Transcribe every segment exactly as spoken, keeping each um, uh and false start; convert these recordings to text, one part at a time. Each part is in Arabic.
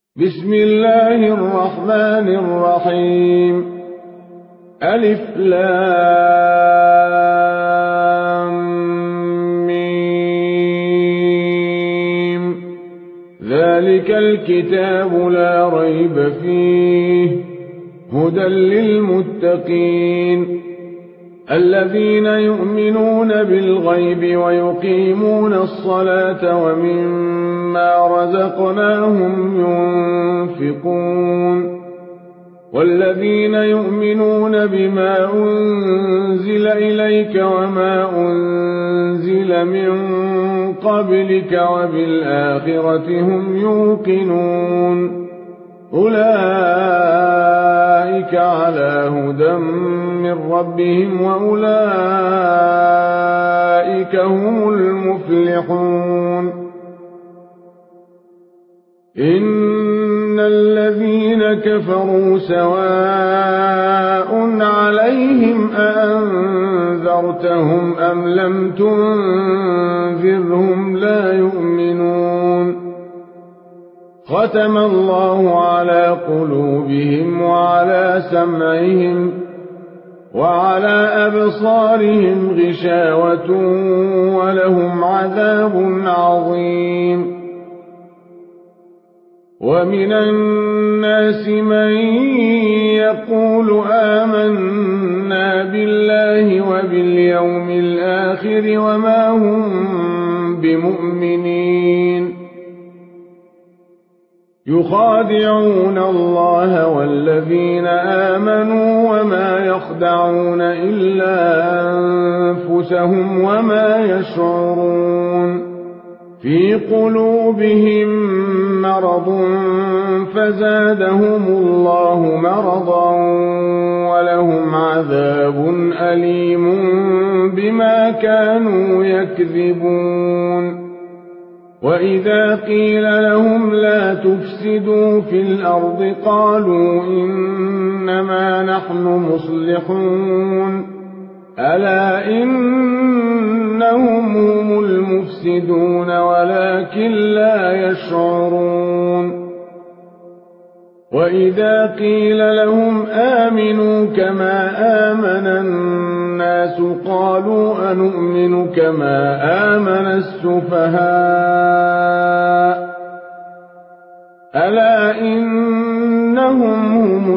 بسم الله الرحمن الرحيم. ألف لام ميم. ذلك الكتاب لا ريب فيه هدى للمتقين الذين يؤمنون بالغيب ويقيمون الصلاة ومما رزقناهم ينفقون والذين يؤمنون بما أنزل إليك وما أنزل من قبلك وبالآخرة هم يوقنون أولئك على هدى من ربهم وأولئك هم المفلحون. إن الذين كفروا سواء عليهم أأنذرتهم أم لم تنذرهم لا يؤمنون. ختم الله على قلوبهم وعلى سمعهم وعلى أبصارهم غشاوة ولهم عذاب عظيم. ومن الناس من يقول آمنا بالله وباليوم الآخر وما هم بمؤمنين يخادعون الله والذين آمنوا وما يخدعون إلا أنفسهم وما يشعرون. في قلوبهم مرض فزادهم الله مرضا ولهم عذاب أليم بما كانوا يكذبون. وإذا قيل لهم لا تفسدوا في الأرض قالوا إنما نحن مصلحون ألا إنهم هم المفسدون ولكن لا يشعرون. وإذا قيل لهم آمنوا كما آمن الناس قالوا أنؤمن كما آمن السفهاء ألا إنهم هم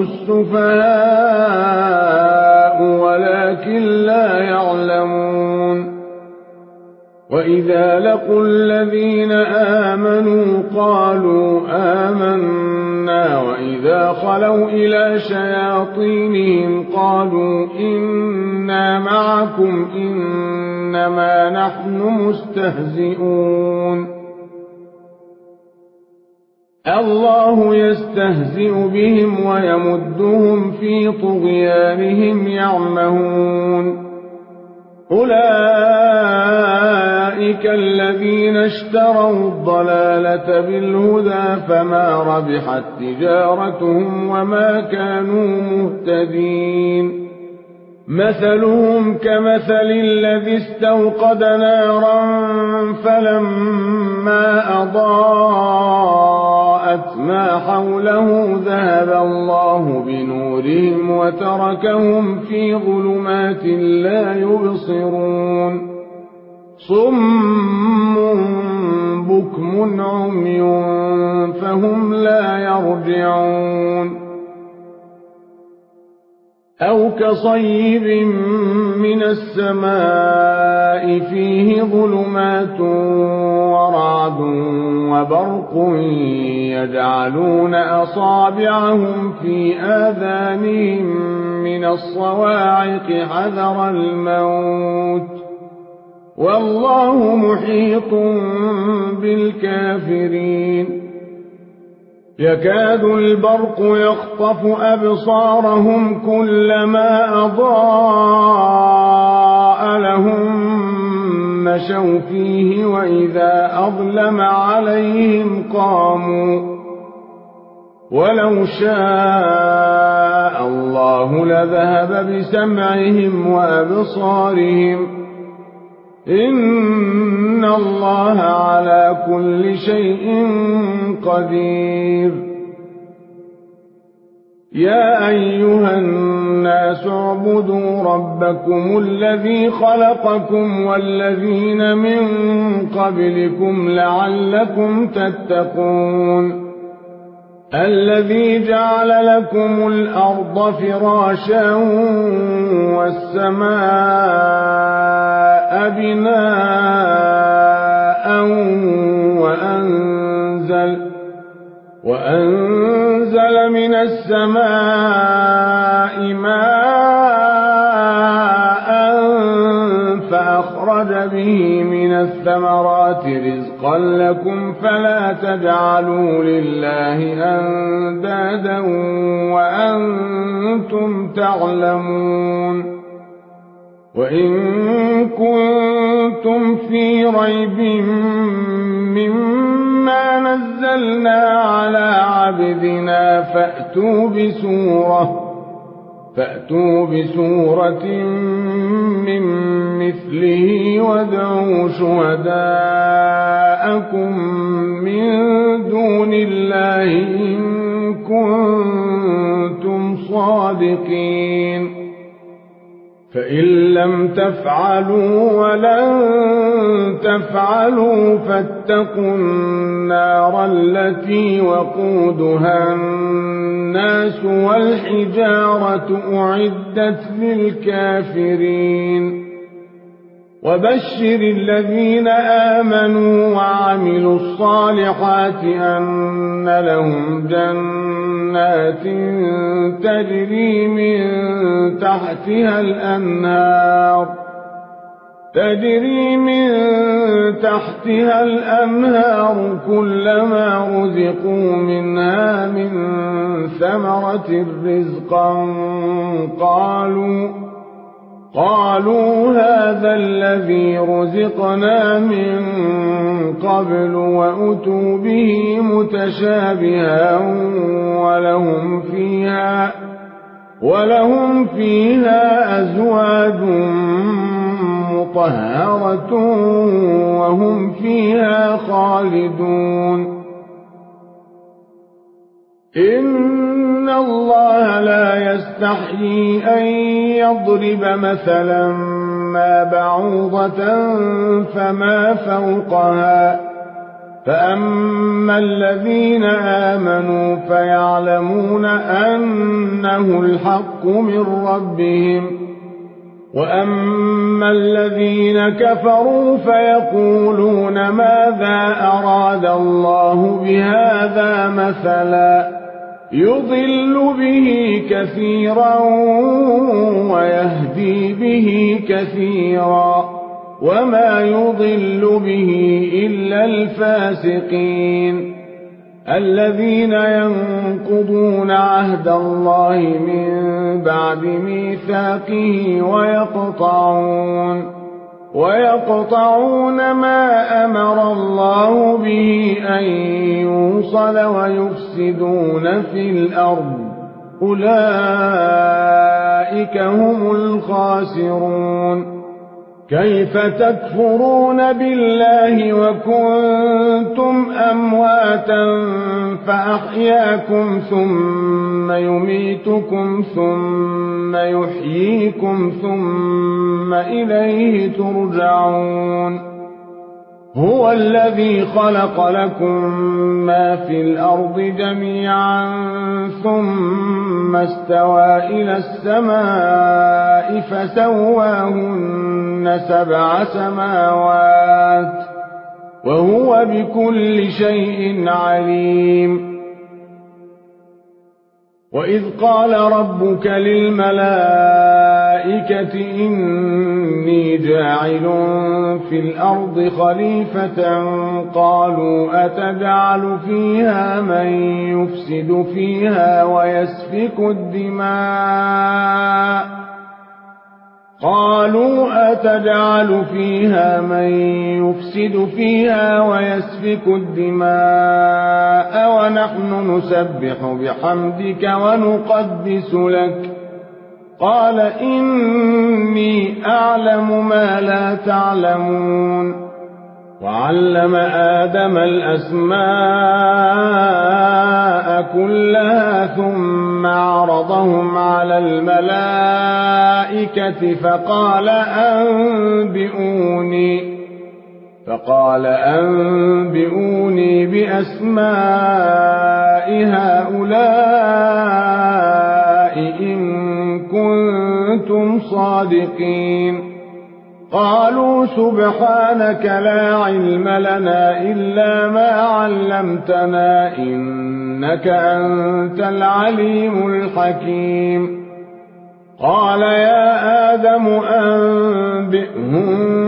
السفهاء ولكن لا يعلمون. وإذا لقوا الذين آمنوا قالوا آمنا وإذا خلوا إلى شياطينهم قالوا إنا معكم إنما نحن مستهزئون. الله يستهزئ بهم ويمدهم في طغيانهم يعمهون. أولئك الذين اشتروا الضلالة بالهدى فما ربحت تجارتهم وما كانوا مهتدين. مثلهم كمثل الذي استوقد نارا فلما أضاءت ما حوله ذهب الله بنورهم وتركهم في ظلمات لا يبصرون. صم بكم عمي فهم لا يرجعون. أو كصيب من السماء فيه ظلمات ورعد وبرق يجعلون أصابعهم في آذانهم من الصواعق حذر الموت والله محيط بالكافرين. يكاد البرق يخطف أبصارهم كلما أضاء لهم مشوا فيه وإذا أظلم عليهم قاموا ولو شاء الله لذهب بسمعهم وأبصارهم إن الله على كل شيء قدير. يا أيها الناس اعبدوا ربكم الذي خلقكم والذين من قبلكم لعلكم تتقون الذي جعل لكم الأرض فراشا والسماء بناء وأنزل, وأنزل من السماء ماء فأخرج به من الثمرات رزقا لكم فلا تجعلوا لله أندادا وأنتم تعلمون وإن كنتم في ريب مما نزلنا على عبدنا فأتوا بسورة فأتوا بسورة من مثله وادعوا شهداءكم من دون الله إن كنتم صادقين فإن لم تفعلوا ولن تفعلوا فاتقوا النار التي وقودها الناس والحجارة أعدت للكافرين وبشر الذين آمنوا وعملوا الصالحات أن لهم جنات تجري من تحتها الأنهار تجري من تحتها الأنهار كلما رزقوا منها من ثمرة رزقا قالوا قالوا هذا الذي رزقنا من قبل وأتوا به متشابها ولهم فيها ولهم فيها أزواج مطهرة وهم فيها خالدون إن الله لا يستحيي أن يضرب مثلا ما بعوضة فما فوقها فأما الذين آمنوا فيعلمون أنه الحق من ربهم وأما الذين كفروا فيقولون ماذا أراد الله بهذا مثلا يضل به كثيرا ويهدي به كثيرا وما يضل به إلا الفاسقين الذين ينقضون عهد الله من بعد ميثاقه ويقطعون ويقطعون ما أمر الله به أن يوصل ويفسدون في الأرض أولئك هم الخاسرون كيف تكفرون بالله وكنتم أمواتا فأحياكم ثم يميتكم ثم يحييكم ثم إليه ترجعون هو الذي خلق لكم ما في الأرض جميعا ثم استوى إلى السماء فسواهن سبع سماوات وهو بكل شيء عليم وإذ قال ربك للملائكة إني جاعل في الأرض خليفة قالوا أتجعل فيها من يفسد فيها ويسفك الدماء قالوا أتجعل فيها من يفسد فيها ويسفك الدماء ونحن نسبح بحمدك ونقدس لك قال إني أعلم ما لا تعلمون وعلم آدم الأسماء كلها ثم عرضهم على الملائكة فقال أنبئوني فقال أنبئوني بأسماء هؤلاء إن كنتم صادقين قالوا سبحانك لا علم لنا إلا ما علمتنا إنك أنت العليم الحكيم قال يا آدم أنبئهم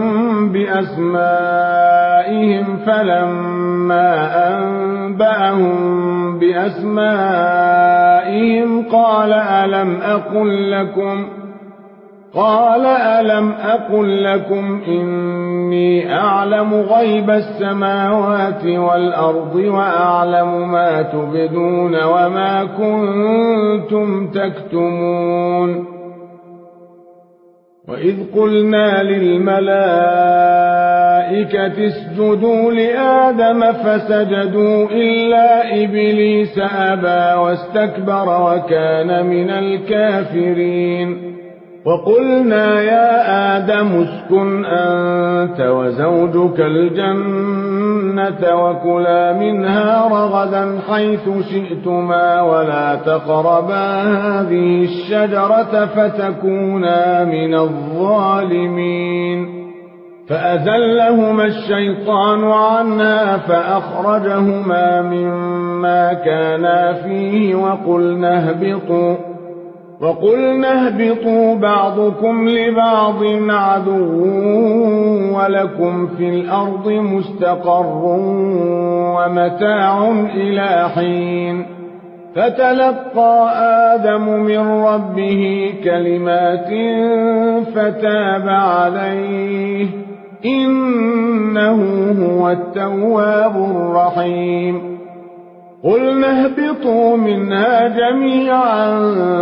بأسمائهم فلما أنبأهم بأسمائهم قال ألم أقل لكم قال ألم أقل لكم إني أعلم غيب السماوات والأرض وأعلم ما تبدون وما كنتم تكتمون وإذ قلنا للملائكة اسجدوا لآدم فسجدوا إلا إبليس أبى واستكبر وكان من الكافرين وقلنا يا آدم اسكن أنت وزوجك الجنة وكلا منها رغدا حيث شئتما ولا تقربا هذه الشجرة فتكونا من الظالمين فأزلهما الشيطان عنها فأخرجهما مما كانا فيه وقلنا اهبطوا وقلنا اهبطوا بعضكم لبعض عدو ولكم في الأرض مستقر ومتاع إلى حين فتلقى آدم من ربه كلمات فتاب عليه إنه هو التواب الرحيم قلنا اهبطوا منها جميعا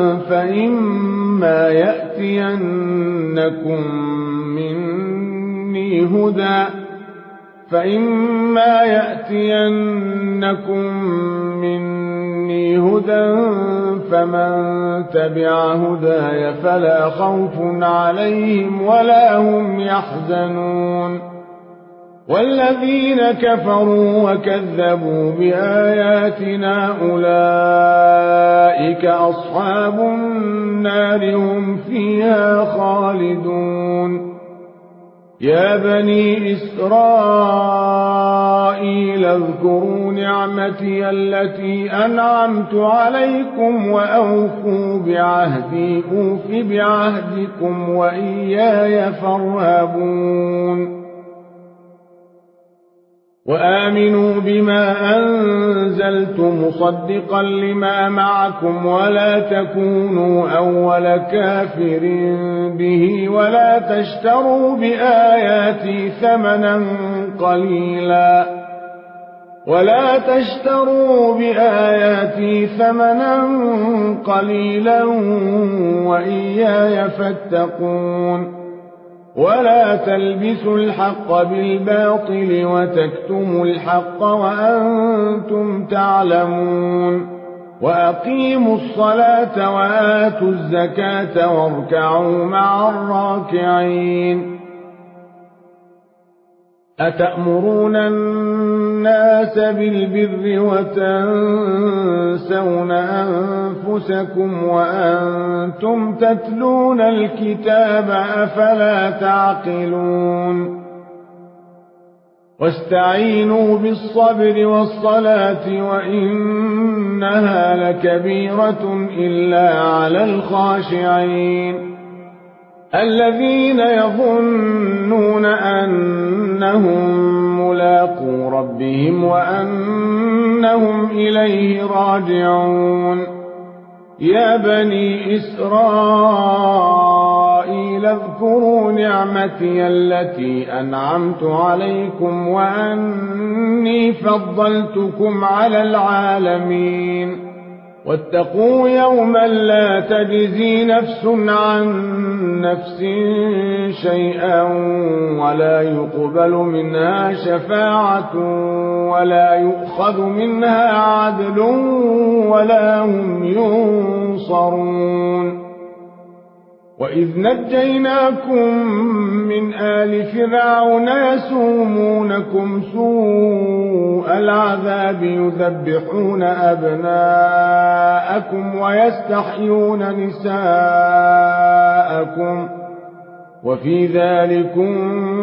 فإما يأتينكم مني هدى فإما يأتينكم مني هدى فمن تبع هداي فلا خوف عليهم ولا هم يحزنون والذين كفروا وكذبوا بآياتنا أولئك أصحاب النار هم فيها خالدون يا بني إسرائيل اذكروا نعمتي التي أنعمت عليكم وأوفوا بعهدي أوف بعهدكم وإياي فارهبون وآمنوا بما أنزلت مصدقا لما معكم ولا تكونوا أول كافر به ولا تشتروا بآياتي ثمنا قليلا ولا تشتروا بآياتي ثمنا قليلا وإياي فاتقون ولا تلبسوا الحق بالباطل وتكتموا الحق وأنتم تعلمون وأقيموا الصلاة وآتوا الزكاة واركعوا مع الراكعين أتأمرون الناس بالبر وتنسون أنفسكم وأنتم تتلون الكتاب أفلا تعقلون واستعينوا بالصبر والصلاة وإنها لكبيرة إلا على الخاشعين الذين يظنون أنهم ملاقو ربهم وأنهم إليه راجعون يا بني إسرائيل اذكروا نعمتي التي أنعمت عليكم وأني فضلتكم على العالمين واتقوا يوما لا تجزي نفس عن نفس شيئا ولا يقبل منها شفاعة ولا يؤخذ منها عدل ولا هم ينصرون. وإذ نجيناكم من آل فرعون يسومونكم سوء العذاب يذبحون أبناءكم ويستحيون نساءكم وفي ذلكم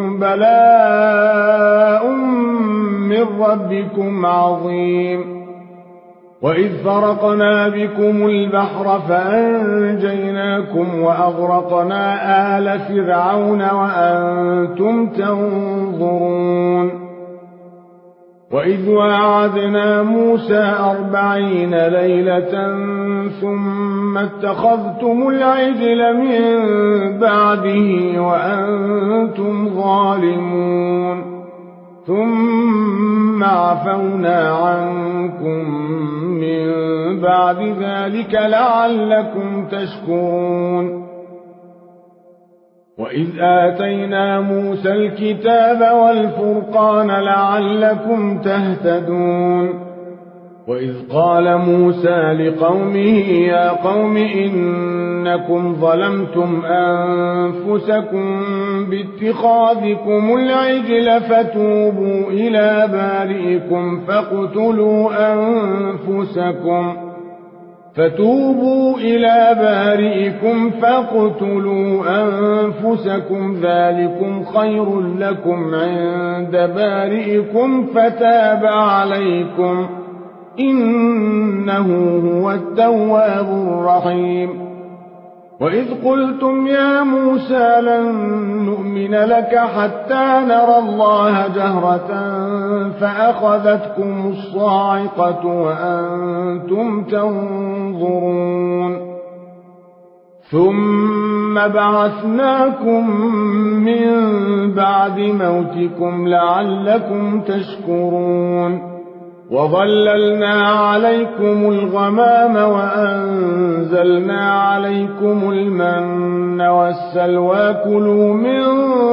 بلاء من ربكم عظيم. وإذ فرقنا بكم البحر فأنجيناكم وأغرقنا آل فرعون وأنتم تنظرون. وإذ واعدنا موسى أربعين ليلة ثم اتخذتم العجل من بعده وأنتم ظالمون ثم عفونا عنكم من بعد ذلك لعلكم تشكرون. وإذ آتينا موسى الكتاب والفرقان لعلكم تهتدون. وإذ قال موسى لقومه يا قوم إنكم ظلمتم أنفسكم باتخاذكم العجل فتوبوا إلى بارئكم فاقتلوا أنفسكم فتوبوا إلى بارئكم فاقتلوا أنفسكم ذلكم خير لكم عند بارئكم فتاب عليكم إنه هو التواب الرحيم. وإذ قلتم يا موسى لن نؤمن لك حتى نرى الله جهرة فأخذتكم الصاعقة وأنتم تنظرون ثم بعثناكم من بعد موتكم لعلكم تشكرون. وظللنا عليكم الغمام وأنزلنا عليكم المن والسلوى كلوا من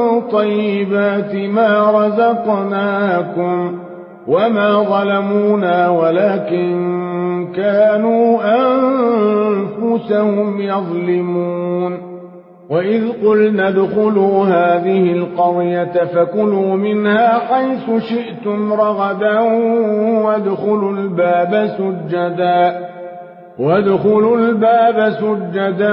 طيبات ما رزقناكم وما ظلمونا ولكن كانوا أنفسهم يظلمون. وإذ قلنا ادخلوا هذه القرية فكلوا منها حيث شئتم رغدا وادخلوا الباب سجدا وادخلوا الباب سجدا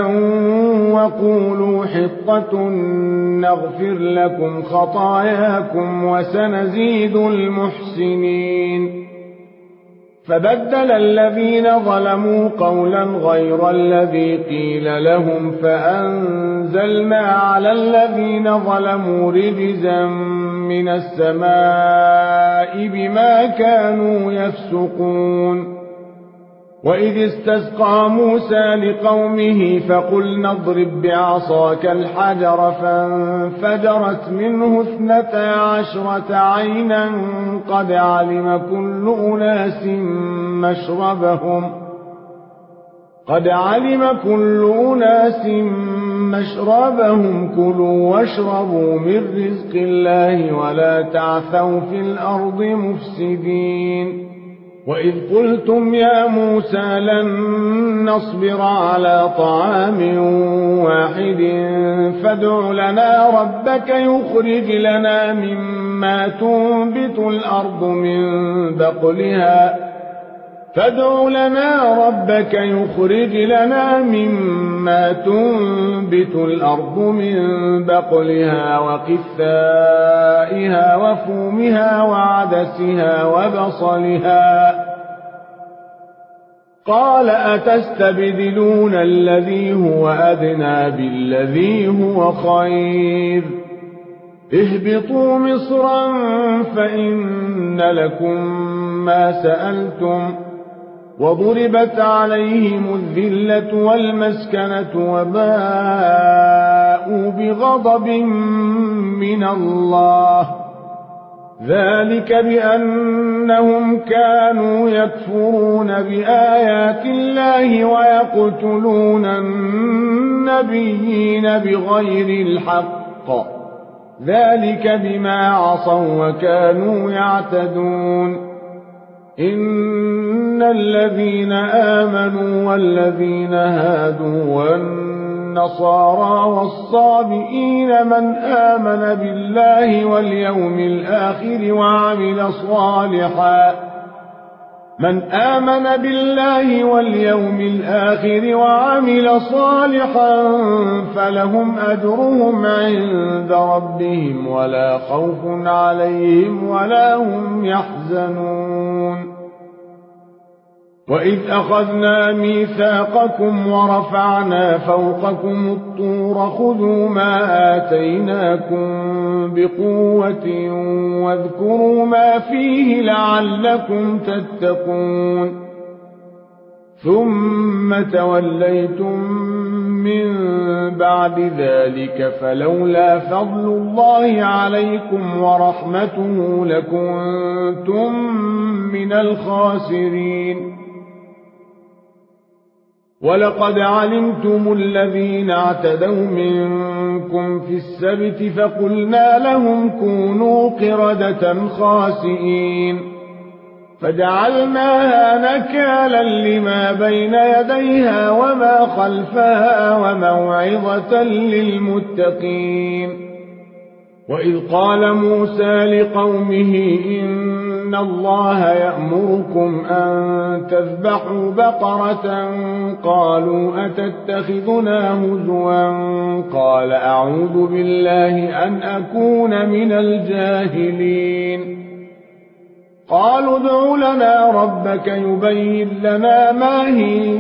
وقولوا حطة نغفر لكم خطاياكم وسنزيد المحسنين. فبدل الذين ظلموا قولا غير الذي قيل لهم فأنزلنا على الذين ظلموا رجزا من السماء بما كانوا يفسقون. وإذ استسقى موسى لقومه فقلنا اضرب بعصاك الحجر فانفجرت منه اثنتا عشرة عينا قد علم كل أناس مشربهم قد علم كل أناس مشربهم كلوا واشربوا من رزق الله ولا تعثوا في الأرض مفسدين. وإذ قلتم يا موسى لن نصبر على طعام واحد فادع لنا ربك يخرج لنا مما تنبت الأرض من بقلها فادع لنا ربك يخرج لنا مما تنبت الأرض من بقلها وقثائها وفومها وعدسها وبصلها قال أتستبدلون الذي هو أدنى بالذي هو خير اهبطوا مصرا فإن لكم ما سألتم وضربت عليهم الذلة والمسكنة وباءوا بغضب من الله ذلك بأنهم كانوا يكفرون بآيات الله ويقتلون النبيين بغير الحق، ذلك بما عصوا وكانوا يعتدون. إن الذين آمنوا والذين هادوا والنصارى والصابئين من آمن بالله واليوم الآخر وعمل صالحا من آمن بالله واليوم الآخر وعمل صالحا فلهم أجرهم عند ربهم ولا خوف عليهم ولا هم يحزنون. وإذ أخذنا ميثاقكم ورفعنا فوقكم الطور خذوا ما آتيناكم بقوة واذكروا ما فيه لعلكم تتقون. ثم توليتم من بعد ذلك فلولا فضل الله عليكم ورحمته لكنتم من الخاسرين. ولقد علمتم الذين اعتدوا منكم في السبت فقلنا لهم كونوا قردة خاسئين فجعلناها نكالا لما بين يديها وما خلفها وموعظة للمتقين. وإذ قال موسى لقومه إن الله يأمركم أن تذبحوا بقرة قالوا أتتخذنا هزوا قال أعوذ بالله أن أكون من الجاهلين. قالوا ادع لنا ربك يبين لنا ما هي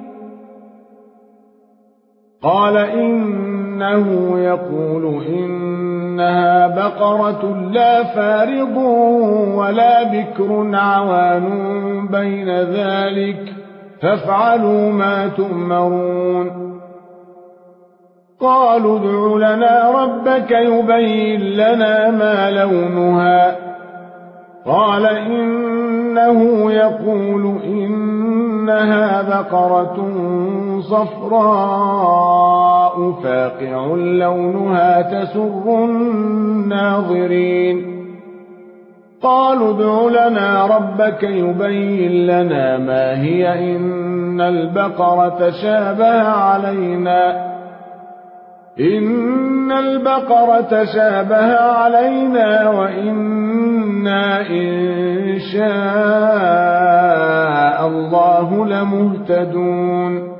قال إنه يقول إنها بقرة لا فارض ولا بكر عوان بين ذلك فافعلوا ما تؤمرون. قالوا ادع لنا ربك يبين لنا ما لونها قال إنه يقول إنها بقرة صفراء فاقع لونها تسر الناظرين. قالوا ادع لنا ربك يبين لنا ما هي إن البقرة شابه علينا إن البقرة شابه علينا وإنا إن شاء الله لمهتدون.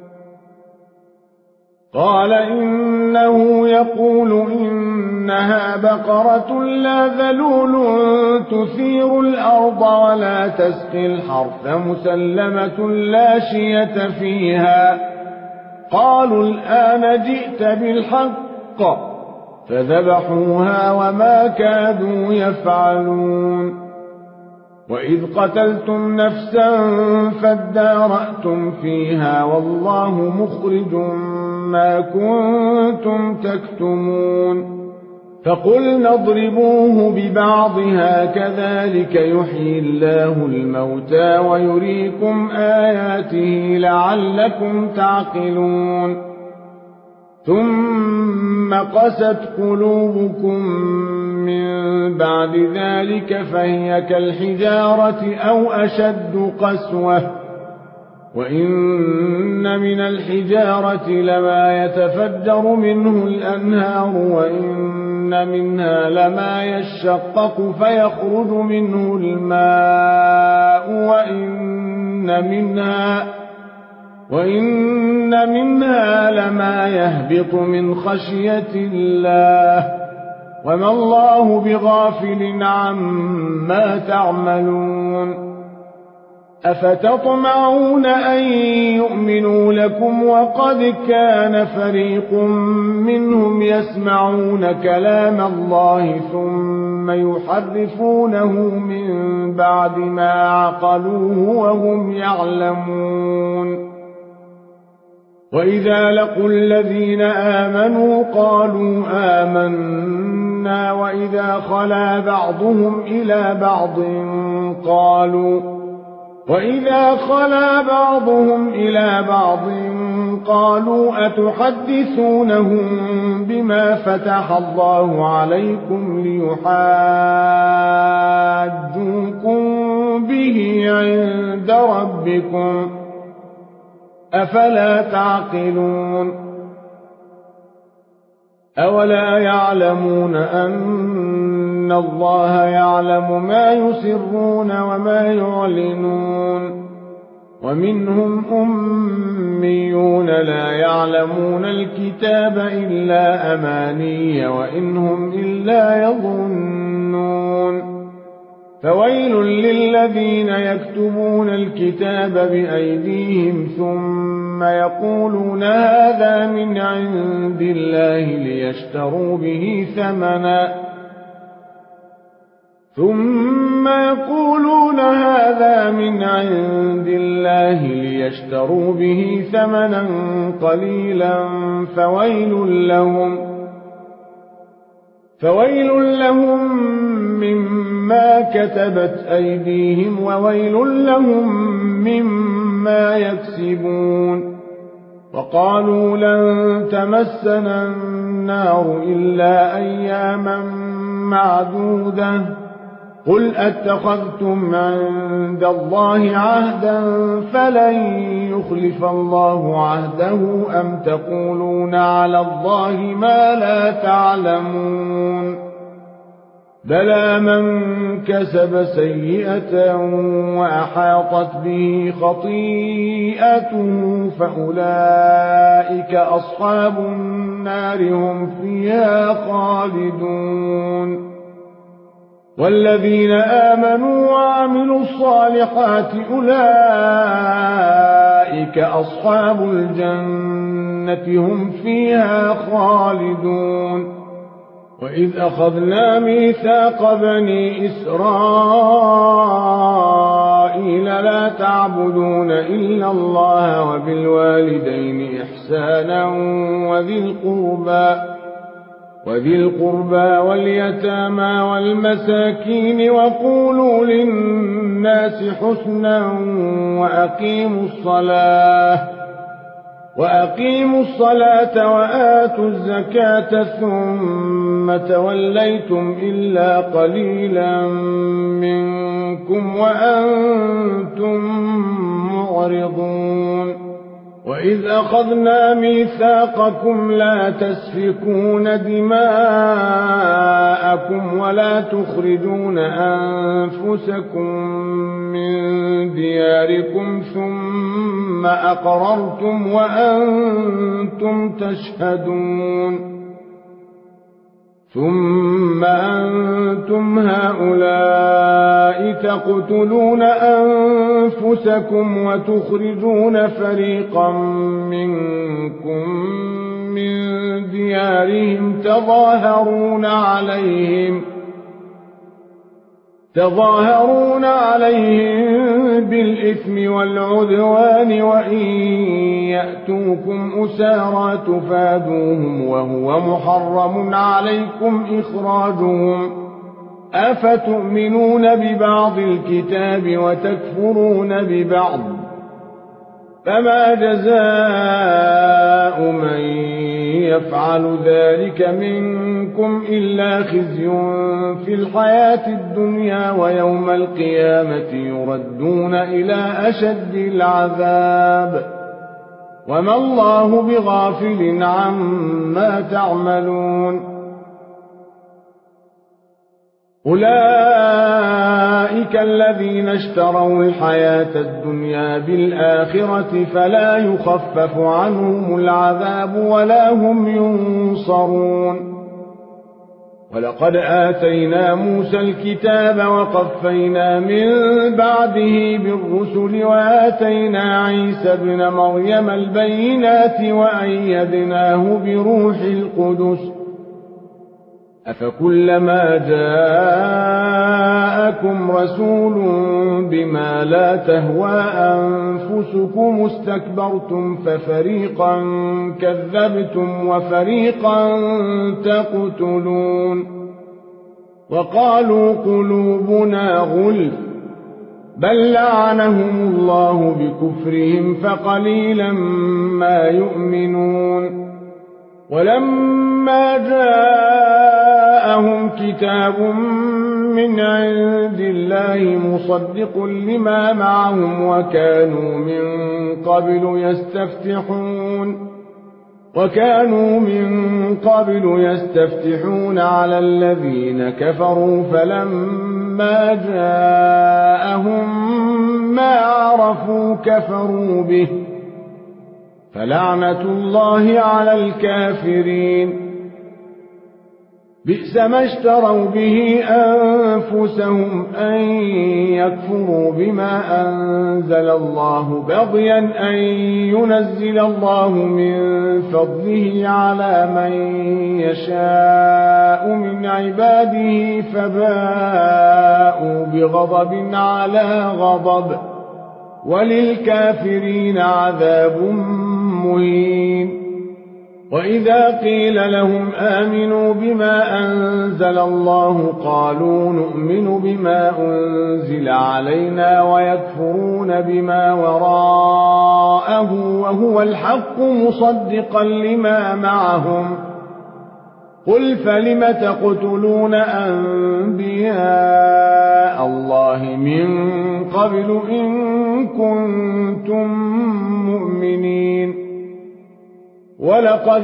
قال إنه يقول إنها بقرة لا ذلول تثير الأرض ولا تسقي الحرث مسلمة لا شية فيها. قالوا الآن جئت بالحق فذبحوها وما كادوا يفعلون. وإذ قتلتم نفسا فادارأتم فيها والله مخرج ما كنتم تكتمون. فقلنا اضربوه ببعضها كذلك يحيي الله الموتى ويريكم آياته لعلكم تعقلون. ثم قست قلوبكم من بعد ذلك فهي كالحجارة أو أشد قسوة وإن من الحجارة لما يتفجر منه الأنهار وإن منها لما يشقق فيخرج منه الماء وإن منها وإن منها لما يهبط من خشية الله وما الله بغافل عما تعملون. أفتطمعون أن يؤمنوا لكم وقد كان فريق منهم يسمعون كلام الله ثم يحرفونه من بعد ما عقلوه وهم يعلمون. وإذا لقوا الذين آمنوا قالوا آمنا الحسنى وإذا خلا بعضهم إلى بعض قالوا وإذا خلا بعضهم إلى بعض قالوا أتحدثونهم بما فتح الله عليكم ليحاجوكم به عند ربكم أفلا تعقلون أولا يعلمون أن الله يعلم ما يسرون وما يعلنون ومنهم أميون لا يعلمون الكتاب إلا أماني وإنهم إلا يظنون فويل للذين يكتبون الكتاب بأيديهم ثم يقولون هذا من عند الله ليشتروا به ثمنا ثم يقولون هذا من عند الله ليشتروا به ثمنا قليلا فويل لهم فويل لهم مما كتبت أيديهم وويل لهم مما يكسبون وقالوا لن تمسنا النار إلا أياما معدودة قل أتخذتم عند الله عهدا فلن يخلف الله عهده أم تقولون على الله ما لا تعلمون بلى من كسب سيئة وأحاطت به خطيئته فأولئك أصحاب النار هم فيها خالدون والذين آمنوا وعملوا الصالحات أولئك أصحاب الجنة هم فيها خالدون وإذ أخذنا ميثاق بني إسرائيل لا تعبدون إلا الله وبالوالدين إحسانا وذي القربى وذي القربى واليتامى والمساكين وقولوا للناس حسنا وأقيموا الصلاة وأقيموا الصلاة وآتوا الزكاة ثم توليتم إلا قليلا منكم وأنتم معرضون وإذ أخذنا ميثاقكم لا تسفكون دماءكم ولا تخرجون أنفسكم من دياركم ثم أقررتم وأنتم تشهدون ثم أنتم هؤلاء تقتلون أنفسكم وتخرجون فريقا منكم من ديارهم تظاهرون عليهم تظاهرون عليهم بالإثم والعدوان وإن يأتوكم أسارى تفادوهم وهو محرم عليكم إخراجهم أفتؤمنون ببعض الكتاب وتكفرون ببعض فما جزاء من يفعل ذلك منكم إلا خزي في الحياة الدنيا ويوم القيامة يردون إلى أشد العذاب وما الله بغافل عما تعملون أولئك الذين اشتروا الحياة الدنيا بالآخرة فلا يخفف عنهم العذاب ولا هم ينصرون ولقد آتينا موسى الكتاب وقفينا من بعده بالرسل وآتينا عيسى ابن مريم البينات وأيدناه بروح القدس أفكلما جاءكم رسول بما لا تهوى أنفسكم استكبرتم ففريقا كذبتم وفريقا تقتلون وقالوا قلوبنا غلف بل لعنهم الله بكفرهم فقليلا ما يؤمنون ولما جاءهم كتاب من عند الله مصدق لما معهم وكانوا من قبل يستفتحون وكانوا من قبل يستفتحون على الذين كفروا فلما جاءهم ما عرفوا كفروا به فلعنة الله على الكافرين بئس ما اشتروا به أنفسهم أن يكفروا بما أنزل الله بغيا أن ينزل الله من فضله على من يشاء من عباده فباءوا بغضب على غضب وللكافرين عذاب مهين وإذا قيل لهم آمنوا بما أنزل الله قالوا نؤمن بما أنزل علينا ويكفرون بما وراءه وهو الحق مصدقا لما معهم قل فلم تقتلون أنبياء الله من قبل إن كنتم مؤمنين ولقد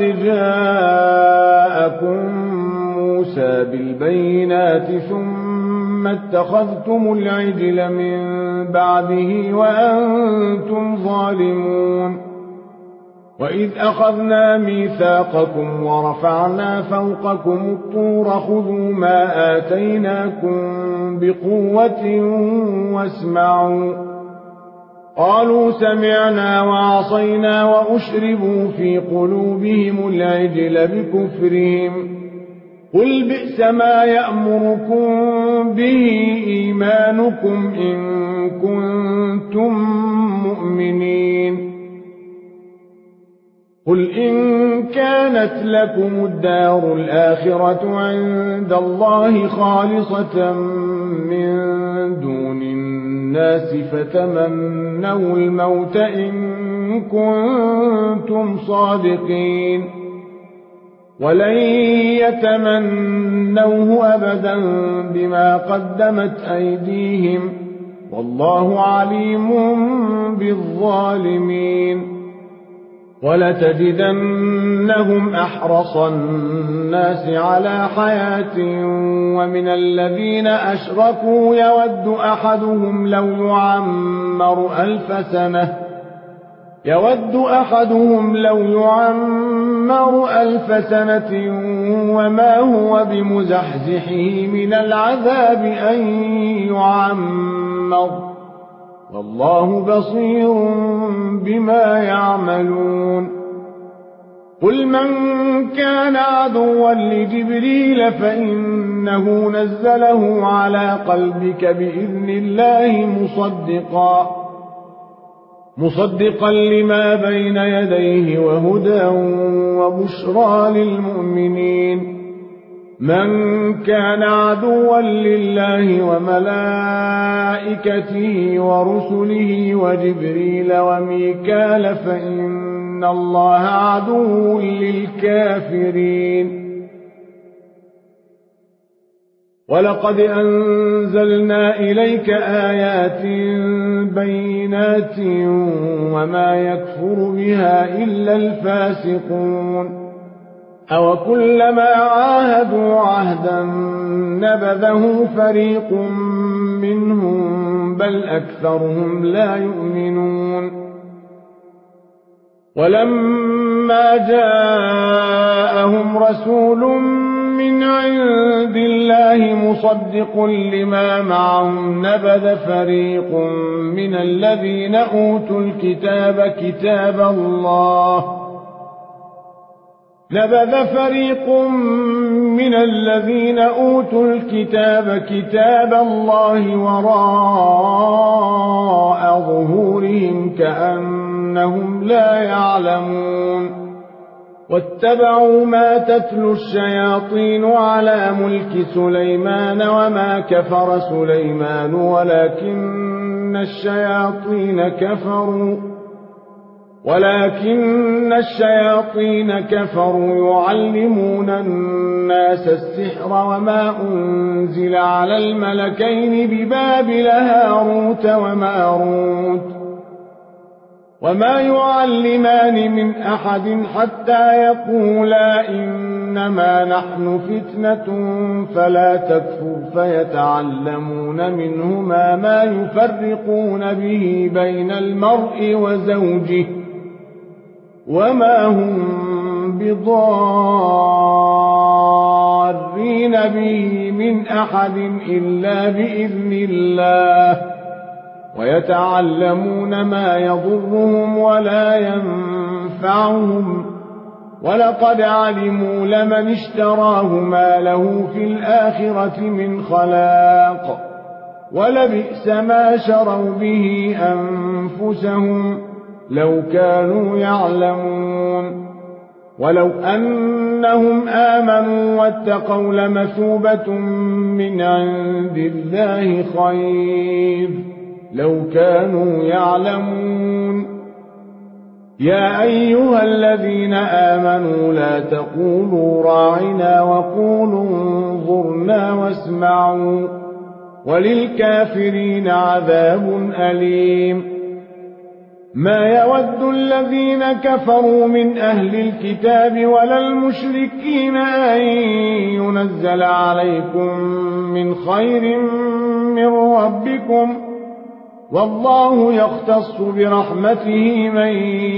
جاءكم موسى بالبينات ثم اتخذتم العجل من بعده وأنتم ظالمون وإذ أخذنا ميثاقكم ورفعنا فوقكم الطور خذوا ما آتيناكم بقوة واسمعوا قالوا سمعنا وعصينا وأشربوا في قلوبهم العجل بكفرهم قل بئس ما يأمركم به إيمانكم إن كنتم مؤمنين قل إن كانت لكم الدار الآخرة عند الله خالصة من دون الناس فتمنوا الموت إن كنتم صادقين ولن يتمنوه أبدا بما قدمت أيديهم والله عليم بالظالمين ولتجدنهم أحرص الناس على حياة ومن الذين أشركوا يود أحدهم لو يعمر ألف سنة يود أحدهم لو يعمر ألف سنة وما هو بمزحزحه من العذاب أن يعمر والله بصير بما يعملون قل من كان عدوا لجبريل فإنه نزله على قلبك بإذن الله مصدقا مصدقا لما بين يديه وهدى وبشرى للمؤمنين من كان عدوا لله وملائكته ورسله وجبريل وميكال فإن الله عدو للكافرين ولقد أنزلنا إليك آيات بينات وما يكفر بها إلا الفاسقون أو كلما عاهدوا عهدا نبذه فريق منهم بل أكثرهم لا يؤمنون ولما جاءهم رسول من عند الله مصدق لما معهم نبذ فريق من الذين أوتوا الكتاب كتاب الله نبذ فريق من الذين أوتوا الكتاب كتاب الله وراء ظهورهم كأنهم لا يعلمون واتبعوا ما تتلو الشياطين على ملك سليمان وما كفر سليمان ولكن الشياطين كفروا ولكن الشياطين كفروا يعلمون الناس السحر وما أنزل على الملكين ببابل هاروت وماروت وما يعلمان من أحد حتى يقولا إنما نحن فتنة فلا تكفر فيتعلمون منهما ما يفرقون به بين المرء وزوجه وما هم بضارين به من أحد إلا بإذن الله ويتعلمون ما يضرهم ولا ينفعهم ولقد علموا لمن اشتراه ما له في الآخرة من خلاق ولبئس ما شروا به أنفسهم لو كانوا يعلمون ولو أنهم آمنوا واتقوا لمثوبة من عند الله خير لو كانوا يعلمون يا أيها الذين آمنوا لا تقولوا راعنا وقولوا انظرنا واسمعوا وللكافرين عذاب أليم ما يود الذين كفروا من أهل الكتاب ولا المشركين أن ينزل عليكم من خير من ربكم والله يختص برحمته من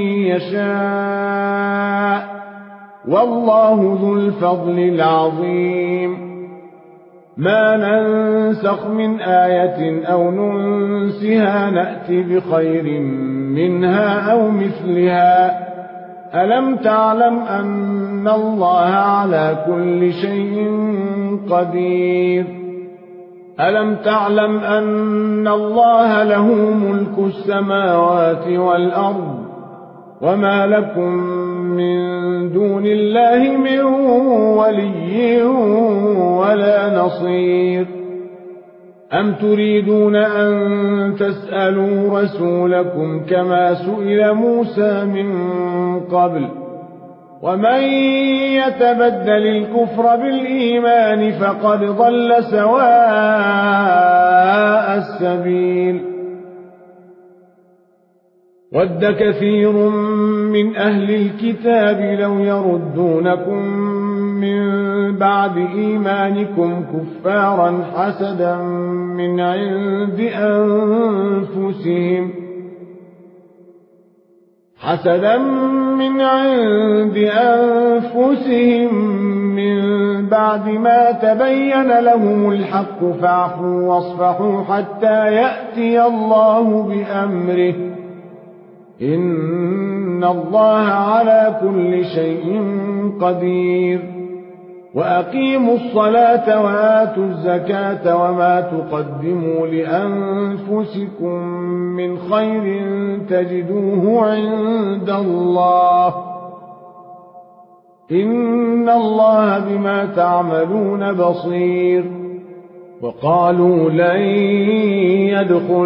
يشاء والله ذو الفضل العظيم ما ننسخ من آية أو ننسها نأتي بخير منها أو مثلها ألم تعلم أن الله على كل شيء قدير ألم تعلم أن الله له ملك السماوات والأرض وما لكم من دون الله من ولي ولا نصير أم تريدون أن تسألوا رسولكم كما سئل موسى من قبل ومن يتبدل الكفر بالإيمان فقد ضل سواء السبيل ود كثير من أهل الكتاب لو يردونكم من بعد إيمانكم كفارا حسدا من عند أنفسهم حسدا من عند أنفسهم من بعد ما تبين لهم الحق فاعفوا واصفحوا حتى يأتي الله بأمره إن الله على كل شيء قدير وأقيموا الصلاة وآتوا الزكاة وما تقدموا لأنفسكم من خير تجدوه عند الله إن الله بما تعملون بصير وقالوا لن يدخل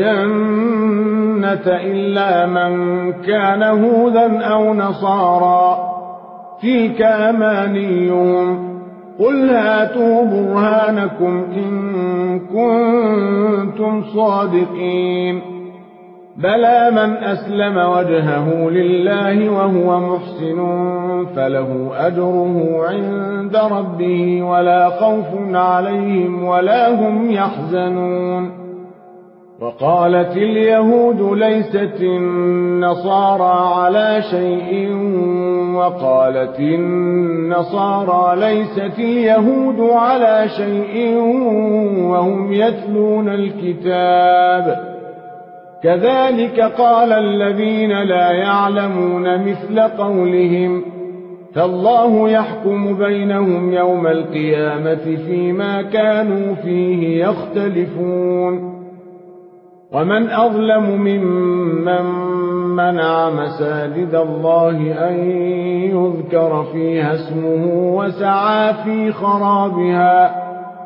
الجنة إلا من كان هودا أو نصارى تلك أمانيهم قل هاتوا برهانكم إن كنتم صادقين بلى من أسلم وجهه لله وهو محسن فله أجره عند ربه ولا خوف عليهم ولا هم يحزنون وقالت اليهود ليست النصارى على شيء وقالت النصارى ليست اليهود على شيء وهم يتلون الكتاب كذلك قال الذين لا يعلمون مثل قولهم فالله يحكم بينهم يوم القيامة فيما كانوا فيه يختلفون ومن أظلم ممن منع مساجد الله أن يذكر فيها اسمه وسعى في خرابها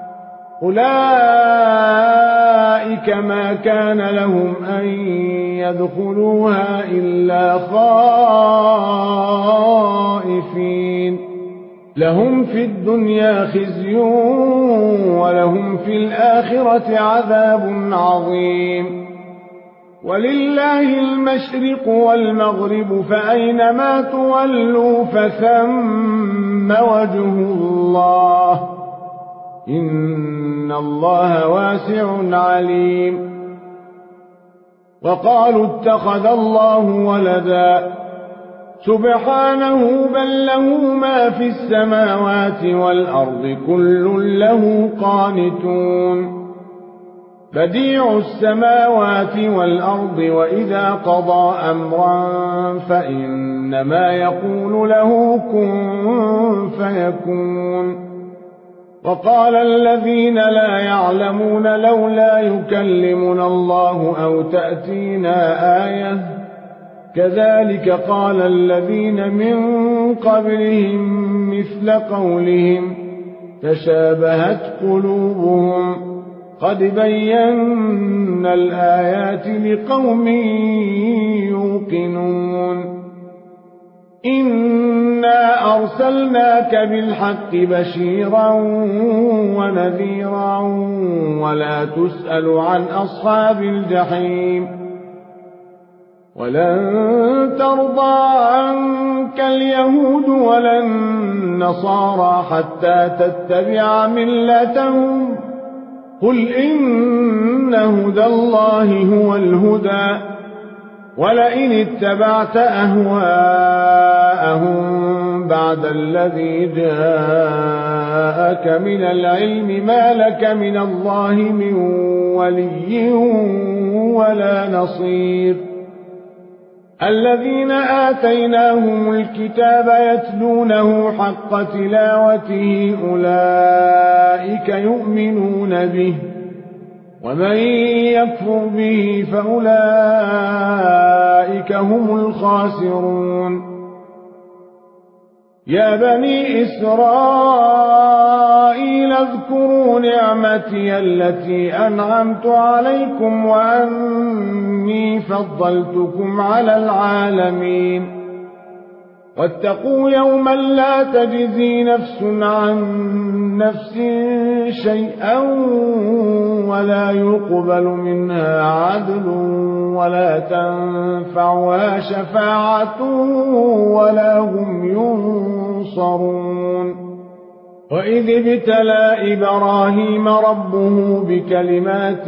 أولئك ما كان لهم أن يدخلوها إلا خائفين لهم في الدنيا خزي ولهم في الآخرة عذاب عظيم ولله المشرق والمغرب فأينما تولوا فثم وجه الله إن الله واسع عليم وقالوا اتخذ الله ولدا سبحانه بل له ما في السماوات والأرض كل له قانتون بديع السماوات والأرض وإذا قضى أمرا فإنما يقول له كن فيكون وقال الذين لا يعلمون لولا يكلمنا الله أو تأتينا آية كذلك قال الذين من قبلهم مثل قولهم تشابهت قلوبهم قد بينا الآيات لقوم يوقنون إنا أرسلناك بالحق بشيرا ونذيرا ولا تسأل عن أصحاب الجحيم ولن ترضى عنك اليهود ولا النصارى حتى تتبع ملتهم قل إن هدى الله هو الهدى ولئن اتبعت أهواءهم بعد الذي جاءك من العلم ما لك من الله من ولي ولا نصير الذين آتيناهم الكتاب يتلونه حق تلاوته أولئك يؤمنون به ومن يكفر به فأولئك هم الخاسرون يا بني إسرائيل اذكروا نعمتي التي أنعمت عليكم وأني فضلتكم على العالمين واتقوا يوما لا تجزي نفس عن نفس شيئا ولا يقبل منها عدل ولا تنفعها شفاعة ولا هم ينصرون وإذ ابتلى إبراهيم ربه بكلمات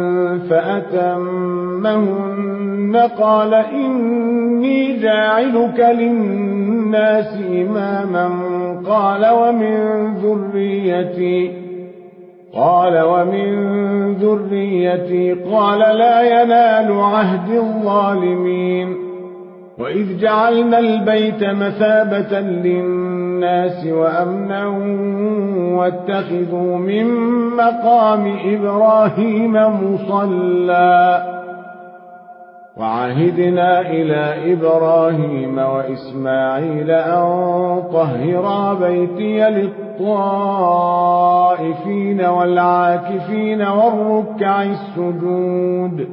فأتمهن قال إني جاعلك للناس إماما قال ومن ذريتي قال ومن ذريتي قال لا ينال عهد الظالمين وإذ جعلنا البيت مثابة للناس وأمنا واتخذوا من مقام إبراهيم مصلى وعهدنا إلى إبراهيم وإسماعيل أن طهرا بيتي للطائفين والعاكفين والركع السجود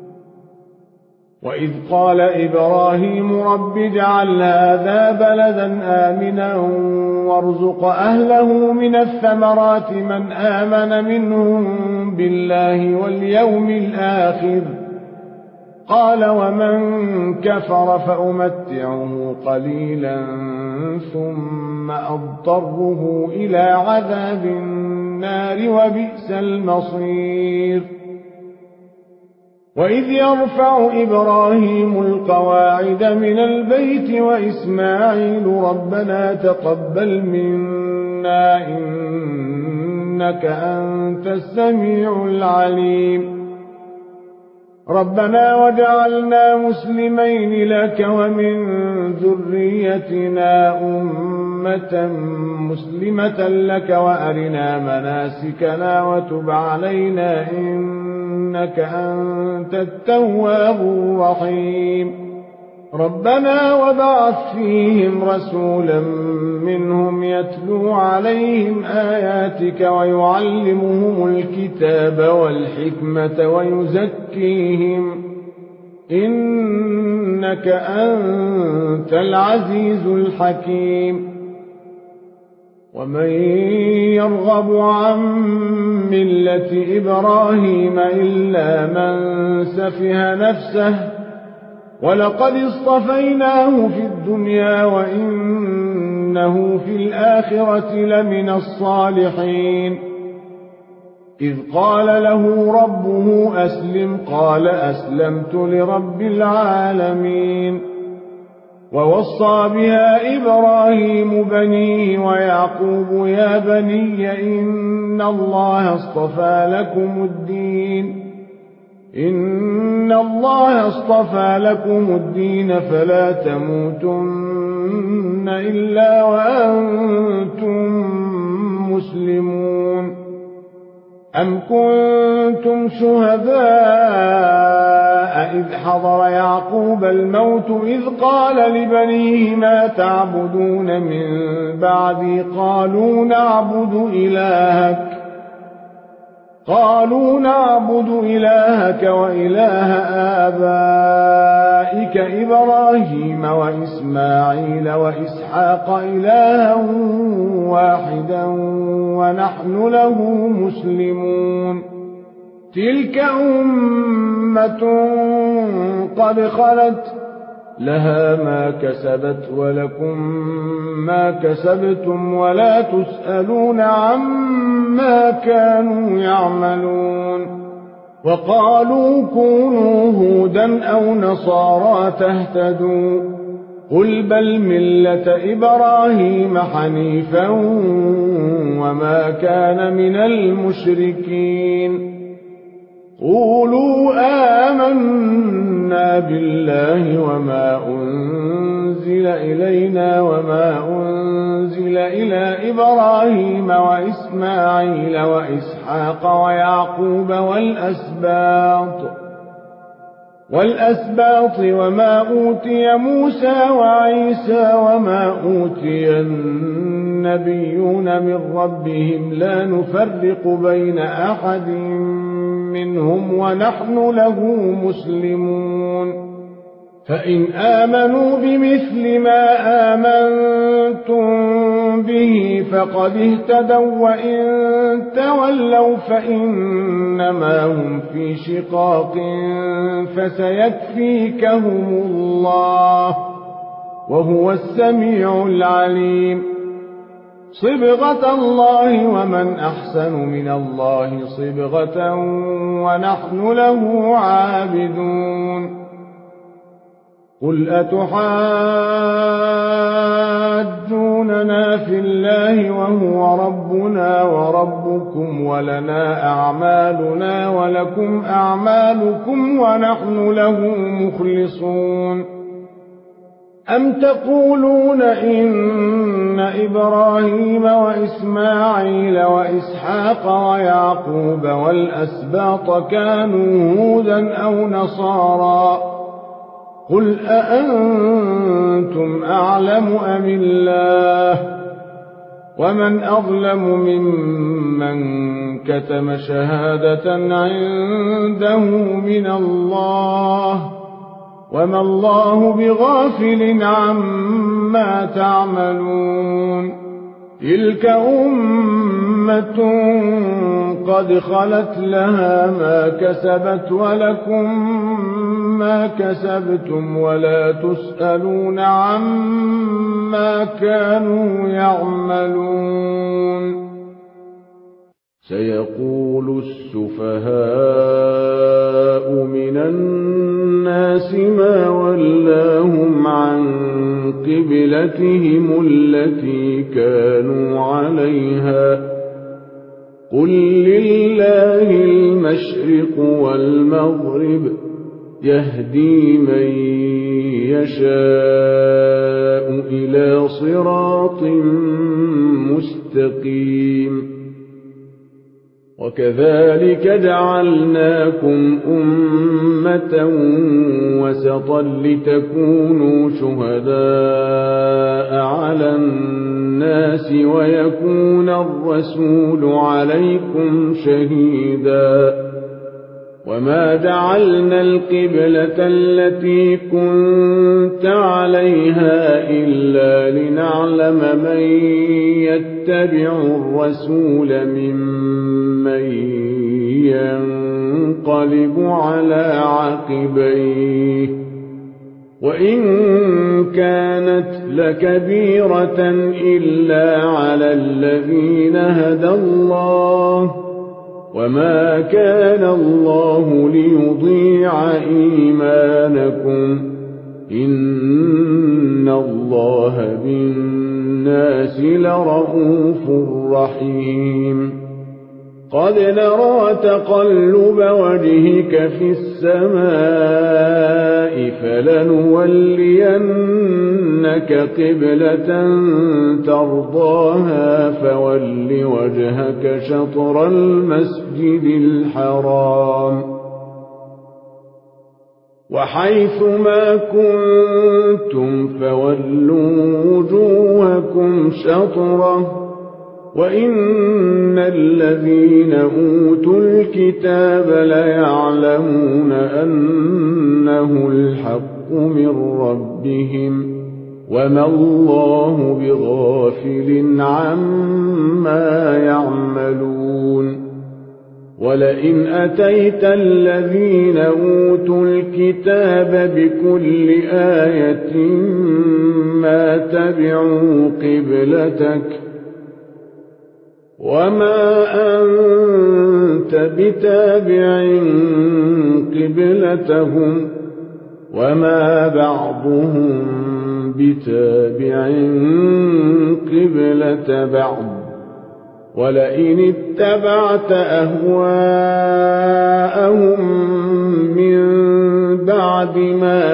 وإذ قال إبراهيم رب اجعل هذا بلدا آمنا وارزق أهله من الثمرات من آمن منهم بالله واليوم الآخر قال ومن كفر فأمتعه قليلا ثم أضطره إلى عذاب النار وبئس المصير وإذ يرفع إبراهيم القواعد من البيت وإسماعيل ربنا تقبل منا إنك أنت السميع العليم ربنا وجعلنا مسلمين لك ومن ذريتنا أمة مسلمة لك وأرنا مناسكنا وتب علينا إنك أنت التواب الرحيم ربنا وبعث فيهم رسولا منهم يتلو عليهم آياتك ويعلمهم الكتاب والحكمة ويزكيهم إنك أنت العزيز الحكيم ومن يرغب عن ملة إبراهيم إلا من سفه نفسه ولقد اصطفيناه في الدنيا وإنه في الآخرة لمن الصالحين إذ قال له ربه أسلم قال أسلمت لرب العالمين ووصى بها إبراهيم بنيه ويعقوب يا بني إن الله اصطفى لكم الدين إن الله اصطفى لكم الدين فلا تموتن إلا وأنتم مسلمون أم كنتم شهداء إذ حضر يعقوب الموت إذ قال لبنيه ما تعبدون من بعدي قالوا نعبد إلهك قالوا نعبد إلهك وإله آبائك إبراهيم وإسماعيل وإسحاق إلها واحدا ونحن له مسلمون تلك أمة قد خلت لها ما كسبت ولكم ما كسبتم ولا تسألون عما كانوا يعملون وقالوا كونوا هودا أو نصارى تهتدوا قل بل ملة إبراهيم حنيفا وما كان من المشركين قولوا آمنا بالله وما أنزل إلينا وما أنزل إلى إبراهيم وإسماعيل وإسحاق ويعقوب والأسباط والأسباط وما أوتي موسى وعيسى وما أوتي النبيون من ربهم لا نفرق بين أحد منهم ونحن له مسلمون فإن آمنوا بمثل ما آمنتم به فقد اهتدوا وإن تولوا فإنما هم في شقاق فسيكفيكهم الله وهو السميع العليم صبغة الله ومن أحسن من الله صبغة ونحن له عابدون قل أتحاجوننا في الله وهو ربنا وربكم ولنا أعمالنا ولكم أعمالكم ونحن له مخلصون أم تقولون إن إبراهيم وإسماعيل وإسحاق ويعقوب والأسباط كانوا هودا أو نصارى قل أأنتم أعلم أم الله ومن أظلم ممن كتم شهادة عنده من الله وما الله بغافل عما تعملون تلك أمة قد خلت لها ما كسبت ولكم ما كسبتم ولا تسألون عما كانوا يعملون سيقول السفهاء من الناس ما ولاهم عن قبلتهم التي كانوا عليها قل لله المشرق والمغرب يهدي من يشاء إلى صراط مستقيم وكذلك جعلناكم أمة وسطا لتكونوا شهداء على الناس ويكون الرسول عليكم شهيدا وما جعلنا القبلة التي كنت عليها إلا لنعلم من يتبع الرسول ممن ينقلب على عقبيه وإن كانت لكبيرة إلا على الذين هدى الله وما كان الله ليضيع إيمانكم إن الله بالناس لرءوف رحيم قد نرى تقلب وجهك في السماء فلنولينك قبلة ترضاها فول وجهك شطر المسجد الحرام وحيث ما كنتم فولوا وجوهكم شطره وإن الذين أوتوا الكتاب ليعلمون أنه الحق من ربهم وما الله بغافل عما يعملون ولئن أتيت الذين أوتوا الكتاب بكل آية ما تبعوا قبلتك وما أنت بتابع قبلتهم وما بعضهم بتابع قبلة بعض ولئن اتبعت أهواءهم من بعد ما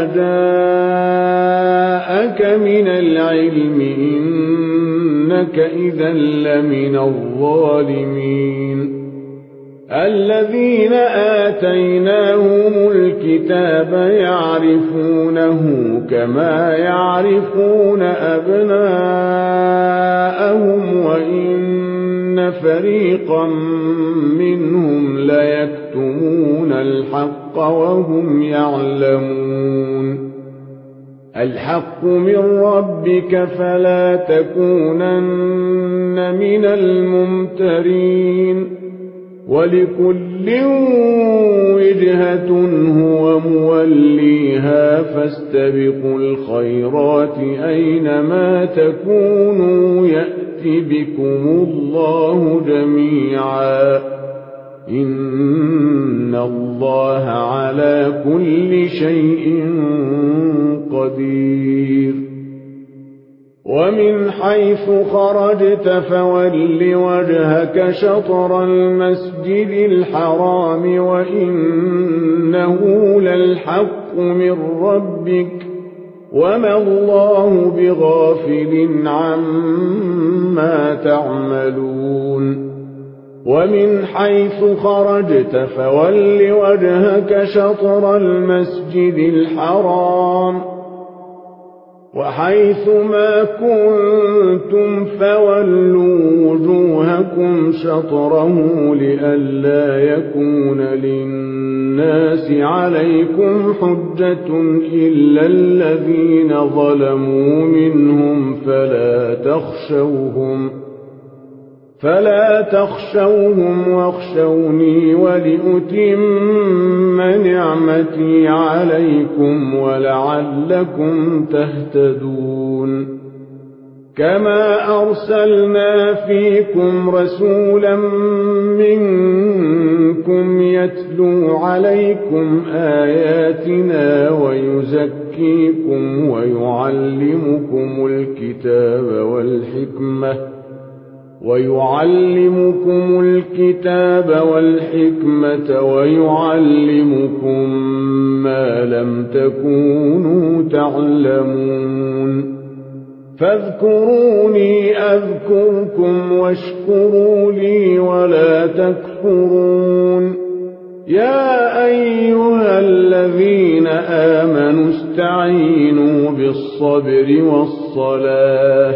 جاءك من العلم إنك إذا لمن الظالمين الذين آتيناهم الكتاب يعرفونه كما يعرفون أبناءهم وإن فريقا منهم ليكتمون الحق وهم يعلمون الحق من ربك فلا تكونن من الممترين ولكل وجهة هو موليها فاستبقوا الخيرات أينما تكونوا يأت بكم الله جميعا إن الله على كل شيء قدير ومن حيث خرجت فول وجهك شطر المسجد الحرام وإنه للحق من ربك وما الله بغافل عما تعملون ومن حيث خرجت فول وجهك شطر المسجد الحرام وحيث ما كنتم فولوا وجوهكم شطره لئلا يكون للناس عليكم حجة إلا الذين ظلموا منهم فلا تخشوهم فلا تخشوهم واخشوني ولأتم نعمتي عليكم ولعلكم تهتدون كما أرسلنا فيكم رسولا منكم يتلو عليكم آياتنا ويزكيكم ويعلمكم الكتاب والحكمة ويعلمكم الكتاب والحكمة ويعلمكم ما لم تكونوا تعلمون فاذكروني أذكركم واشكروا لي ولا تكفرون يا أيها الذين آمنوا استعينوا بالصبر والصلاة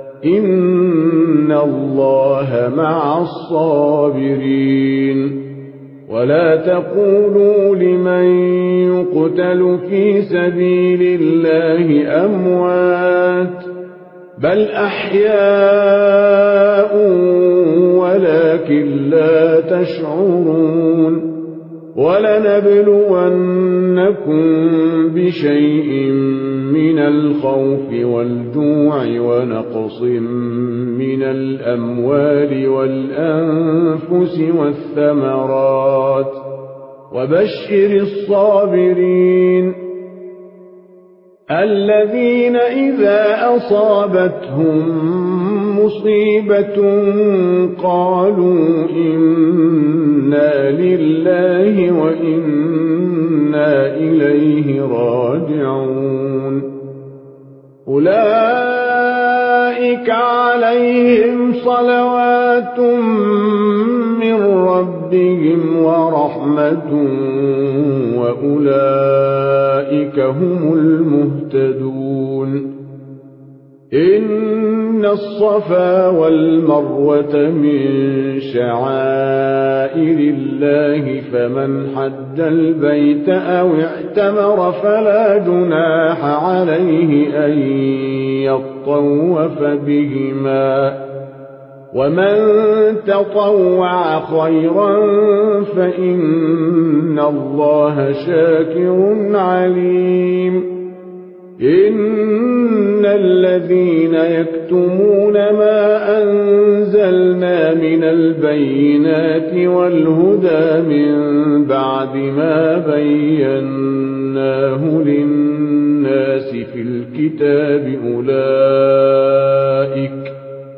إن الله مع الصابرين ولا تقولوا لمن يقتل في سبيل الله أموات بل أحياء ولكن لا تشعرون ولنبلونكم بشيء من الخوف والجوع ونقص من الأموال والأنفس والثمرات وبشر الصابرين الذين إذا أصابتهم مصيبة قالوا إنا لله وإنا إليه راجعون أولئك عليهم صلوات من ربهم ورحمة وأولئك هم المهتدون إن الصفا والمروة من شعائر الله فمن حج البيت أو اعتمر فلا جناح عليه أن يطوف بهما ومن تطوع خيرا فإن الله شاكر عليم إن الذين يكتمون ما أنزلنا من البينات والهدى من بعد ما بيناه للناس في الكتاب أولئك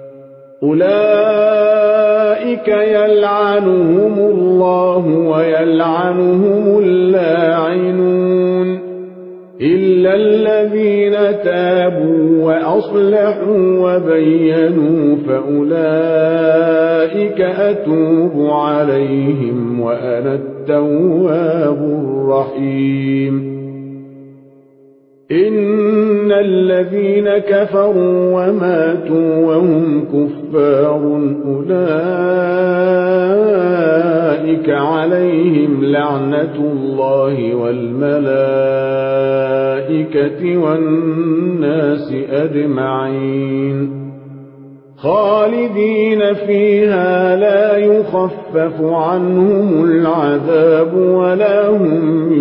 أولئك يلعنهم الله ويلعنهم اللاعنون إلا الذين تابوا وأصلحوا وبينوا فأولئك أتوب عليهم وأنا التواب الرحيم إن الذين كفروا وماتوا وهم كفار أولئك عليهم لعنة الله والملائكة والناس أجمعين خالدين فيها لا يخفف عنهم العذاب ولا هم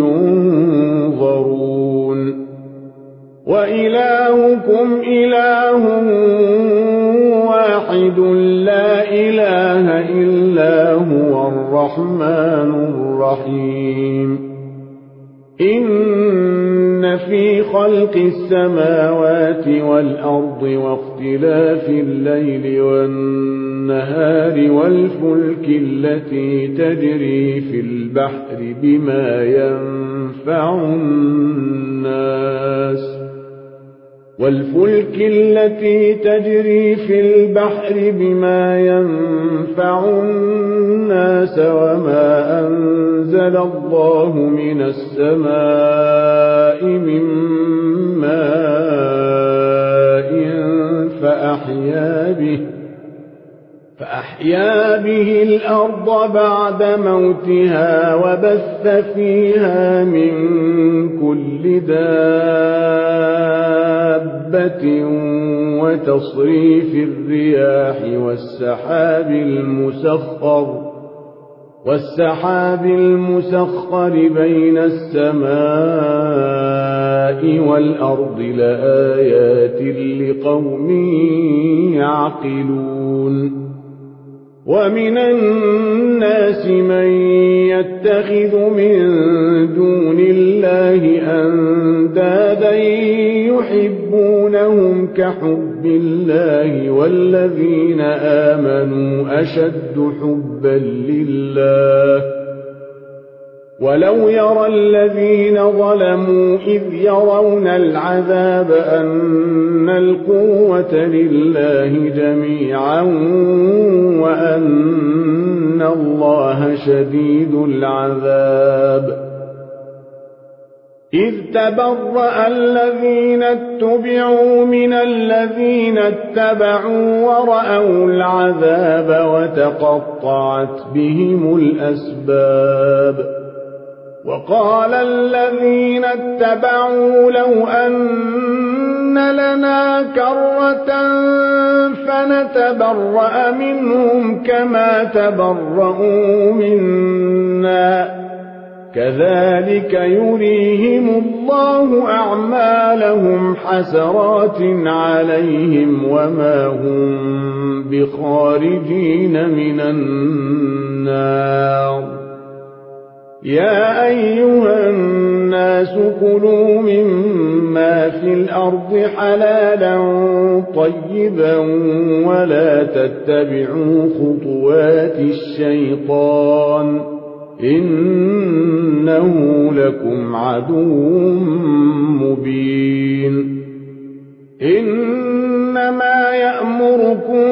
ينظرون وإلهكم إله واحد لا إله إلا هو الرحمن الرحيم إن في خلق السماوات والأرض واختلاف الليل والنهار والفلك التي تجري في البحر بما ينفع الناس والفلك التي تجري في البحر بما ينفع الناس وما أنزل الله من السماء من ماء فأحيا به فأحيا به الأرض بعد موتها وبث فيها من كل دابة وتصريف الرياح والسحاب المسخر والسحاب المسخر بين السماء والأرض لآيات لقوم يعقلون ومن الناس من يتخذ من دون الله أندادا يحبونهم كحب الله والذين آمنوا أشد حبا لله ولو يرى الذين ظلموا إذ يرون العذاب أن القوة لله جميعا وأن الله شديد العذاب إذ تبرأ الذين اتبعوا من الذين اتبعوا ورأوا العذاب وتقطعت بهم الأسباب وقال الذين اتبعوا لو أن لنا كرة فنتبرأ منهم كما تبرؤوا منا كذلك يريهم الله أعمالهم حسرات عليهم وما هم بخارجين من النار يا أيها الناس كلوا مما في الأرض حلالا طيبا ولا تتبعوا خطوات الشيطان إنه لكم عدو مبين إنما يأمركم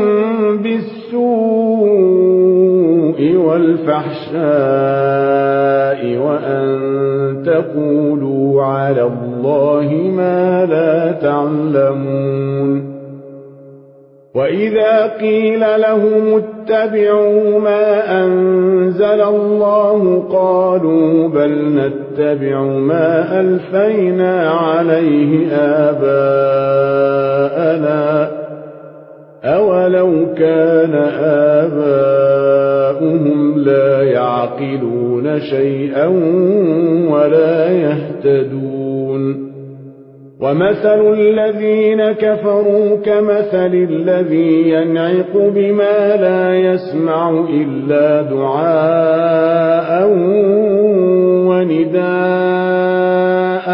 بالسوء والفحشاء وأن تقولوا على الله ما لا تعلمون وإذا قيل لهم اتبعوا ما أنزل الله قالوا بل نتبع ما ألفينا عليه آباءنا أولو كان آباؤهم لا يعقلون شيئا ولا يهتدون ومثل الذين كفروا كمثل الذي ينعق بما لا يسمع إلا دعاء ونداء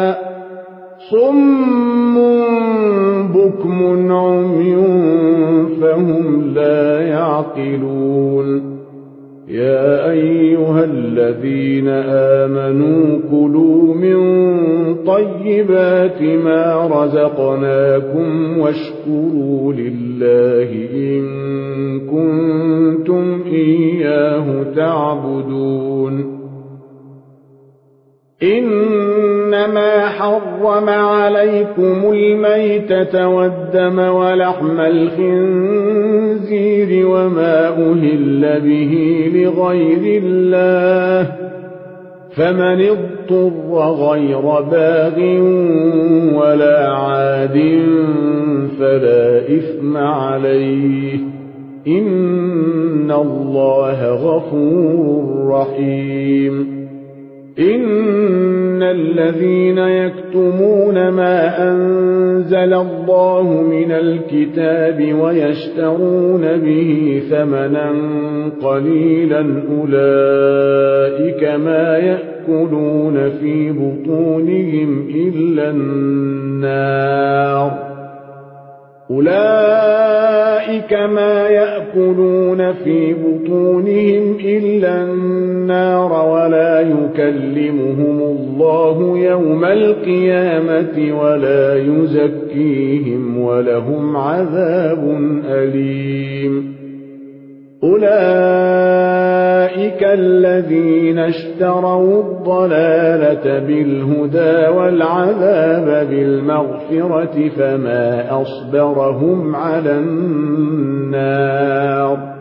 صم بكم عمي فهم لا يعقلون يا أيها الذين آمنوا كلوا من طيبات ما رزقناكم واشكروا لله إن كنتم إياه تعبدون إنما حرم عليكم الميتة والدم ولحم الخنزير وما أهل به لغير الله فمن اضطر غير باغ ولا عاد فلا إثم عليه إن الله غفور رحيم إن الذين يكتمون ما أنزل الله من الكتاب ويشترون به ثمنا قليلا أولئك ما يأكلون في بطونهم إلا النار أولئك ما يأكلون في بطونهم إلا النار ولا يكلمهم الله يوم القيامة ولا يزكيهم ولهم عذاب أليم أولئك الذين اشتروا الضلالة بالهدى والعذاب بالمغفرة فما أصبرهم على النار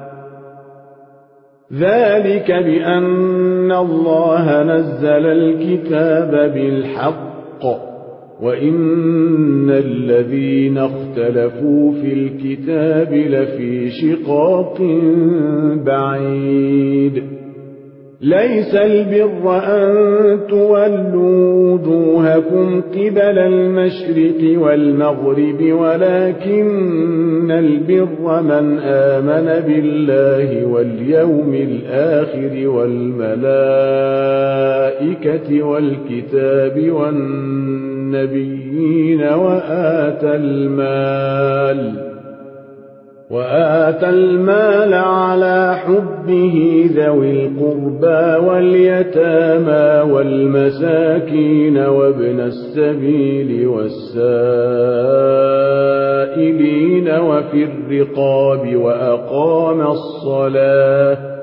ذلك بأن الله نزل الكتاب بالحق وإن الذين اختلفوا في الكتاب لفي شقاق بعيد ليس البر أن تولوا وجوهكم قبل المشرق والمغرب ولكن البر من آمن بالله واليوم الآخر والملائكة والكتاب والنبيين وآتى المال وآتى المال على حبه ذوي القربى واليتامى والمساكين وابن السبيل والسائلين وفي الرقاب وأقام الصلاة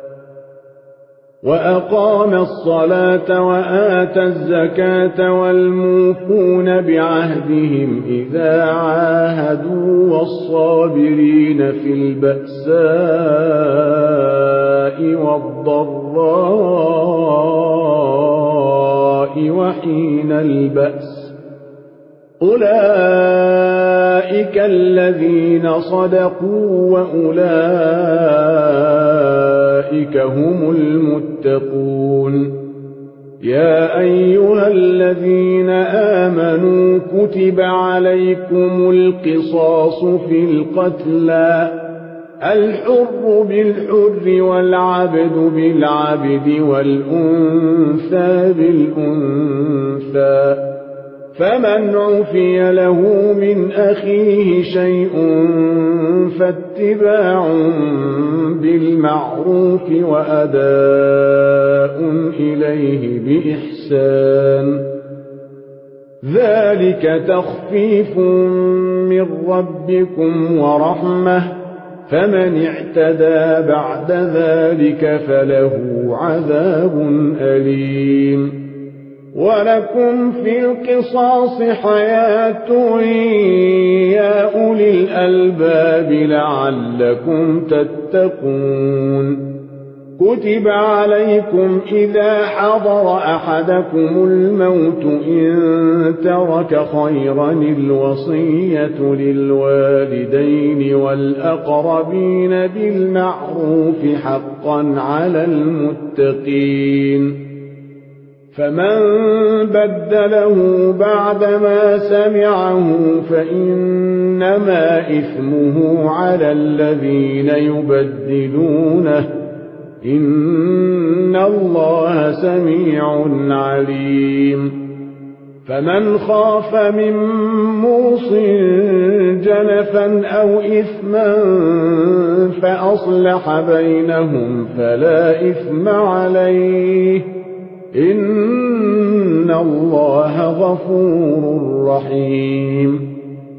وأقام الصلاة وآتى الزكاة والموفون بعهدهم إذا عاهدوا والصابرين في البأساء والضراء وحين البأس أولئك الذين صدقوا وأولئك هم المتقون يا أيها الذين آمنوا كتب عليكم القصاص في القتلى الحر بالحر والعبد بالعبد والأنثى بالأنثى فمن عفي له من أخيه شيء فاتباع بالمعروف وأداء إليه بإحسان ذلك تخفيف من ربكم ورحمة فمن اعتدى بعد ذلك فله عذاب أليم ولكم في القصاص حياة يا أولي الألباب لعلكم تتقون كتب عليكم إذا حضر أحدكم الموت إن ترك خيرا الوصية للوالدين والأقربين بالمعروف حقا على المتقين فمن بدله بعدما سمعه فإنما إثمه على الذين يبدلونه إن الله سميع عليم فمن خاف من موص جنفا أو إثما فأصلح بينهم فلا إثم عليه إن الله غفور رحيم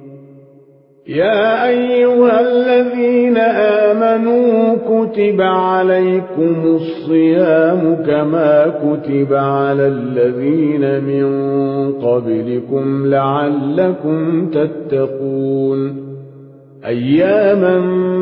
يا أيها الذين آمنوا كتب عليكم الصيام كما كتب على الذين من قبلكم لعلكم تتقون أياما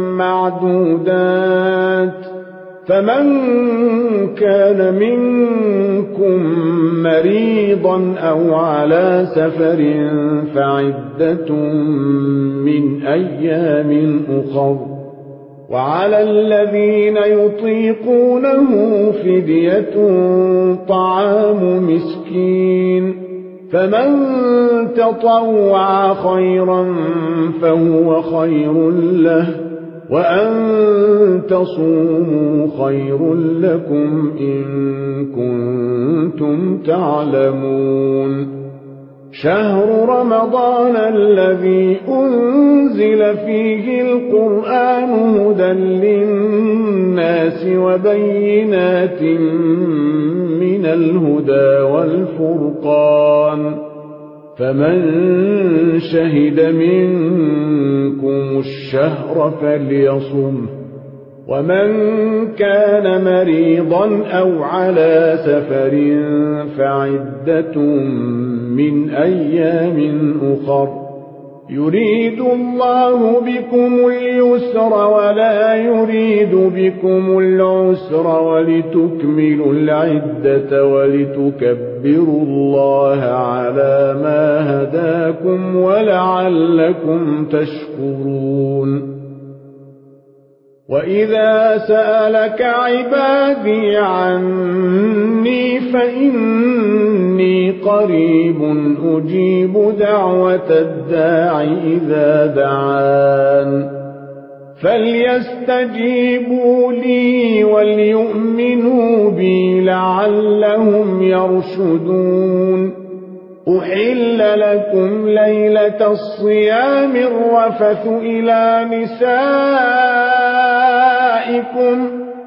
معدودات فمن كان منكم مريضا أو على سفر فعدة من أيام أخر وعلى الذين يطيقونه فدية طعام مسكين فمن تطوع خيرا فهو خير له وأن تصوموا خير لكم إن كنتم تعلمون شهر رمضان الذي أنزل فيه القرآن هدى للناس وبينات من الهدى والفرقان فمن شهد منكم الشهر فليصم ومن كان مريضا أو على سفر فعدة من أيام أخر يريد الله بكم اليسر ولا يريد بكم العسر ولتكملوا العدة ولتكبروا الله على ما هداكم ولعلكم تشكرون وإذا سألك عبادي عني فإني قريب أجيب دعوة الداع إذا دعان فليستجيبوا لي وليؤمنوا بي لعلهم يرشدون أحل لكم ليلة الصيام الرفث إلى نسائكم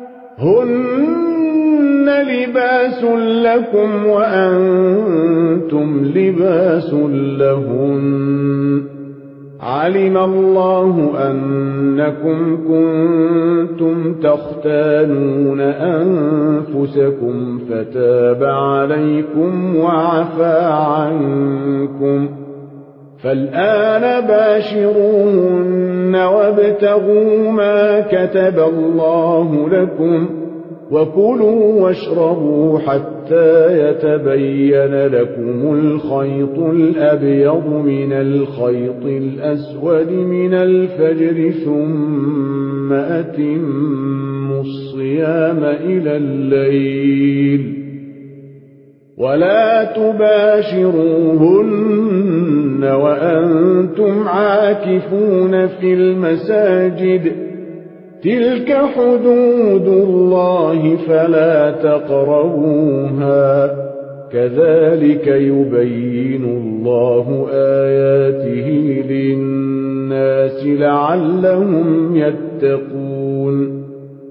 هن لباس لكم وأنتم لباس لهن علم الله أنكم كنتم تختانون أنفسكم فتاب عليكم وعفى عنكم فالآن باشروهن وابتغوا ما كتب الله لكم وكلوا واشربوا حتى يتبين لكم الخيط الأبيض من الخيط الأسود من الفجر ثم أتموا الصيام إلى الليل ولا تباشروهن وأنتم عاكفون في المساجد تلك حدود الله فلا تقربوها كذلك يبين الله آياته للناس لعلهم يتقون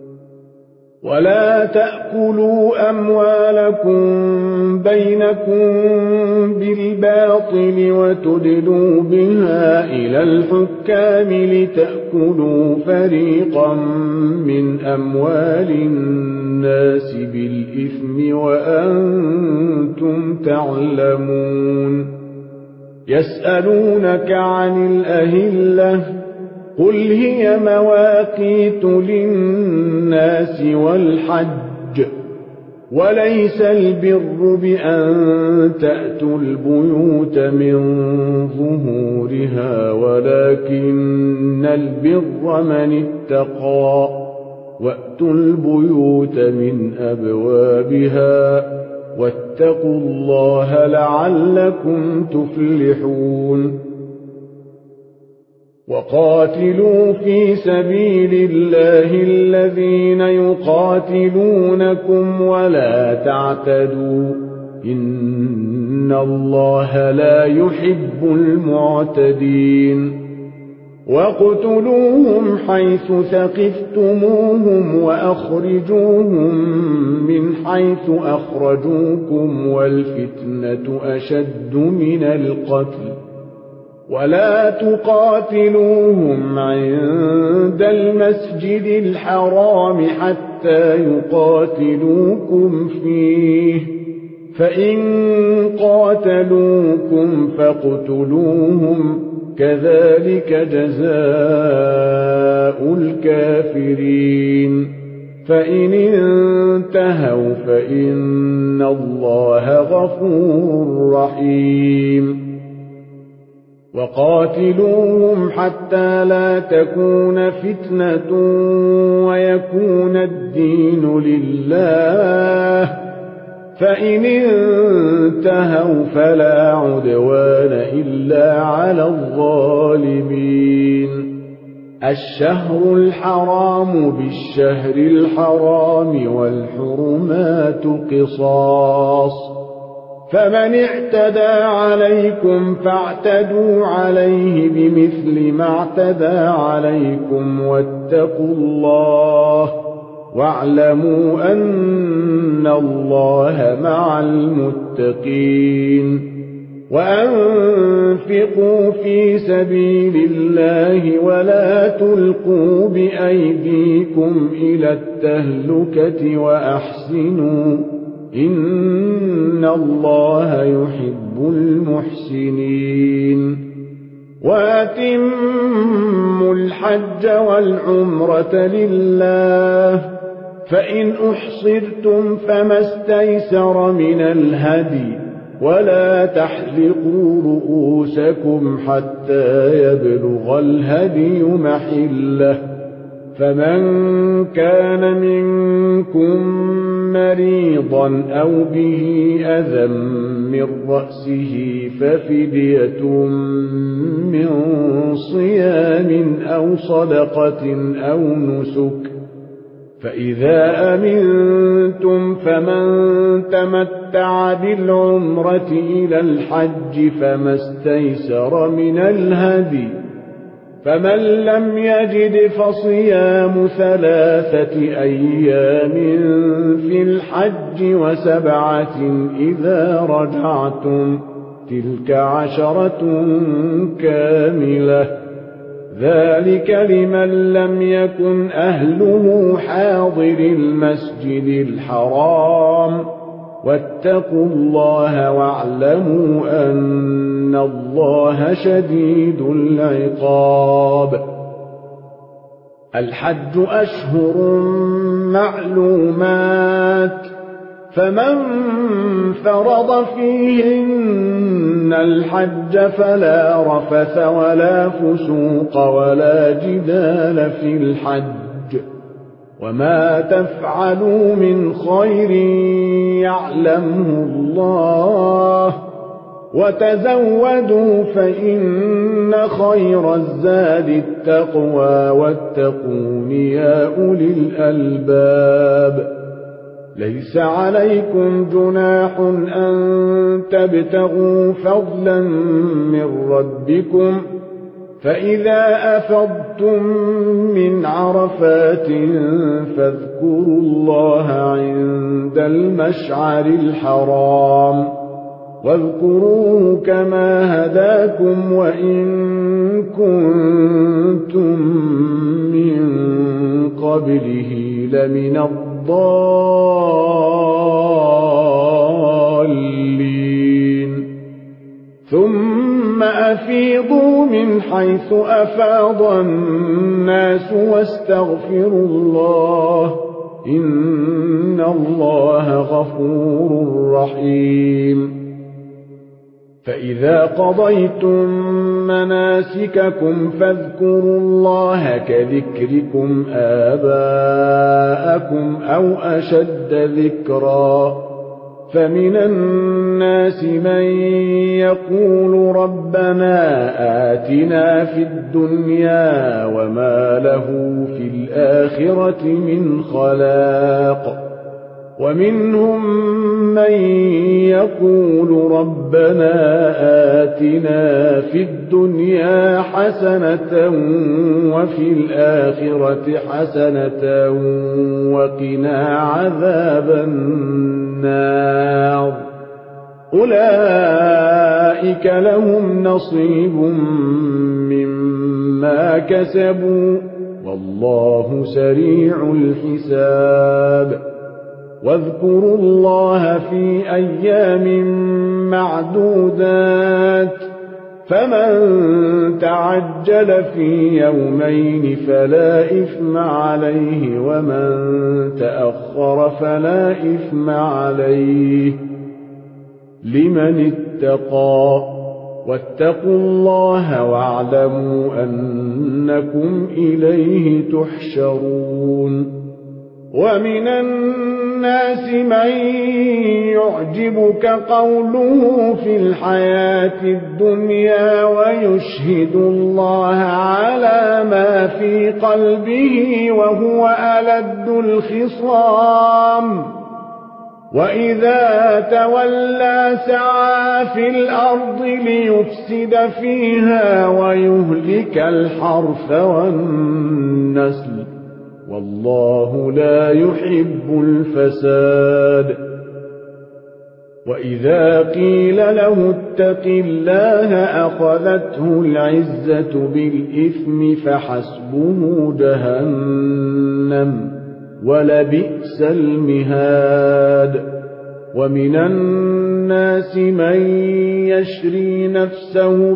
ولا تأكلوا أموالكم بينكم بالباطل وتدلوا بها إلى الحكام لتأكلوا فريقا من أموال الناس بالإثم وأنتم تعلمون يسألونك عن الأهلة قل هي مواقيت للناس والحج وليس البر بأن تأتوا البيوت من ظهورها ولكن البر من اتقى وأتوا البيوت من أبوابها واتقوا الله لعلكم تفلحون وقاتلوا في سبيل الله الذين يقاتلونكم ولا تعتدوا إن الله لا يحب المعتدين وَاقْتُلُوهُمْ حَيْثُ ثَقِفْتُمُوهُمْ وَأَخْرِجُوهُمْ مِنْ حَيْثُ أَخْرَجُوكُمْ وَالْفِتْنَةُ أَشَدُّ مِنَ الْقَتْلِ وَلَا تُقَاتِلُوهُمْ عِندَ الْمَسْجِدِ الْحَرَامِ حَتَّى يُقَاتِلُوكُمْ فِيهِ فَإِنْ قَاتَلُوكُمْ فَاقْتُلُوهُمْ كذلك جزاء الكافرين فإن انتهوا فإن الله غفور رحيم وقاتلوهم حتى لا تكون فتنة ويكون الدين لله فإن انتهوا فلا عدوان إلا على الظالمين الشهر الحرام بالشهر الحرام والحرمات قصاص فمن اعتدى عليكم فاعتدوا عليه بمثل ما اعتدى عليكم واتقوا الله واعلموا أن الله مع المتقين وأنفقوا في سبيل الله ولا تلقوا بأيديكم إلى التهلكة وأحسنوا إن الله يحب المحسنين وأتموا الحج والعمرة لله فإن أحصرتم فما استيسر من الهدي ولا تحلقوا رؤوسكم حتى يبلغ الهدي محله فمن كان منكم مريضا أو به أذى من رأسه ففدية من صيام أو صدقة أو نسك فإذا أمنتم فمن تمتع تمتع بالعمرة إلى الحج فما استيسر من الهدي، فمن لم يجد فصيام ثلاثة أيام في الحج وسبعة إذا رجعتم، تلك عشرة كاملة، ذلك لمن لم يكن أهله حاضر المسجد الحرام، واتقوا الله واعلموا أن الله شديد العقاب. الحج أشهر معلومات، فمن فرض فيهن الحج فلا رفث ولا فسوق ولا جدال في الحج، وما تفعلوا من خير يعلمه الله، وتزودوا فإن خير الزاد التقوى واتقون يا أولي الألباب. ليس عليكم جناح أن تبتغوا فضلا من ربكم، فإذا أفضتم من عرفات فاذكروا الله عند المشعر الحرام، واذكروه كما هداكم وإن كنتم من قبله لمن الضالين. ثم أفيضوا من حيث أفاض الناس واستغفروا الله، إن الله غفور رحيم. فإذا قضيتم مناسككم فاذكروا الله كذكركم آباءكم أو أشد ذكرا، فمن الناس من يقول ربنا آتنا في الدنيا وما له في الآخرة من خلاق، ومنهم من يقول ربنا آتنا في الدنيا حسنة وفي الآخرة حسنة وقنا عذاب النار. أولئك لهم نصيب مما كسبوا والله سريع الحساب. واذكروا الله في أيام معدودات، فمن تعجل في يومين فلا إثم عليه ومن تأخر فلا إثم عليه لمن اتقى، واتقوا الله واعلموا أنكم إليه تحشرون. ومن الناس من يعجبك قوله في الحياة الدنيا ويشهد الله على ما في قلبه وهو ألد الخصام، وإذا تولى سعى في الأرض ليفسد فيها ويهلك الحرث والنسل، والله لا يحب الفساد. وإذا قيل له اتق الله أخذته العزة بالإثم فحسبه جهنم ولبئس المهاد. ومن الناس من يشري نفسه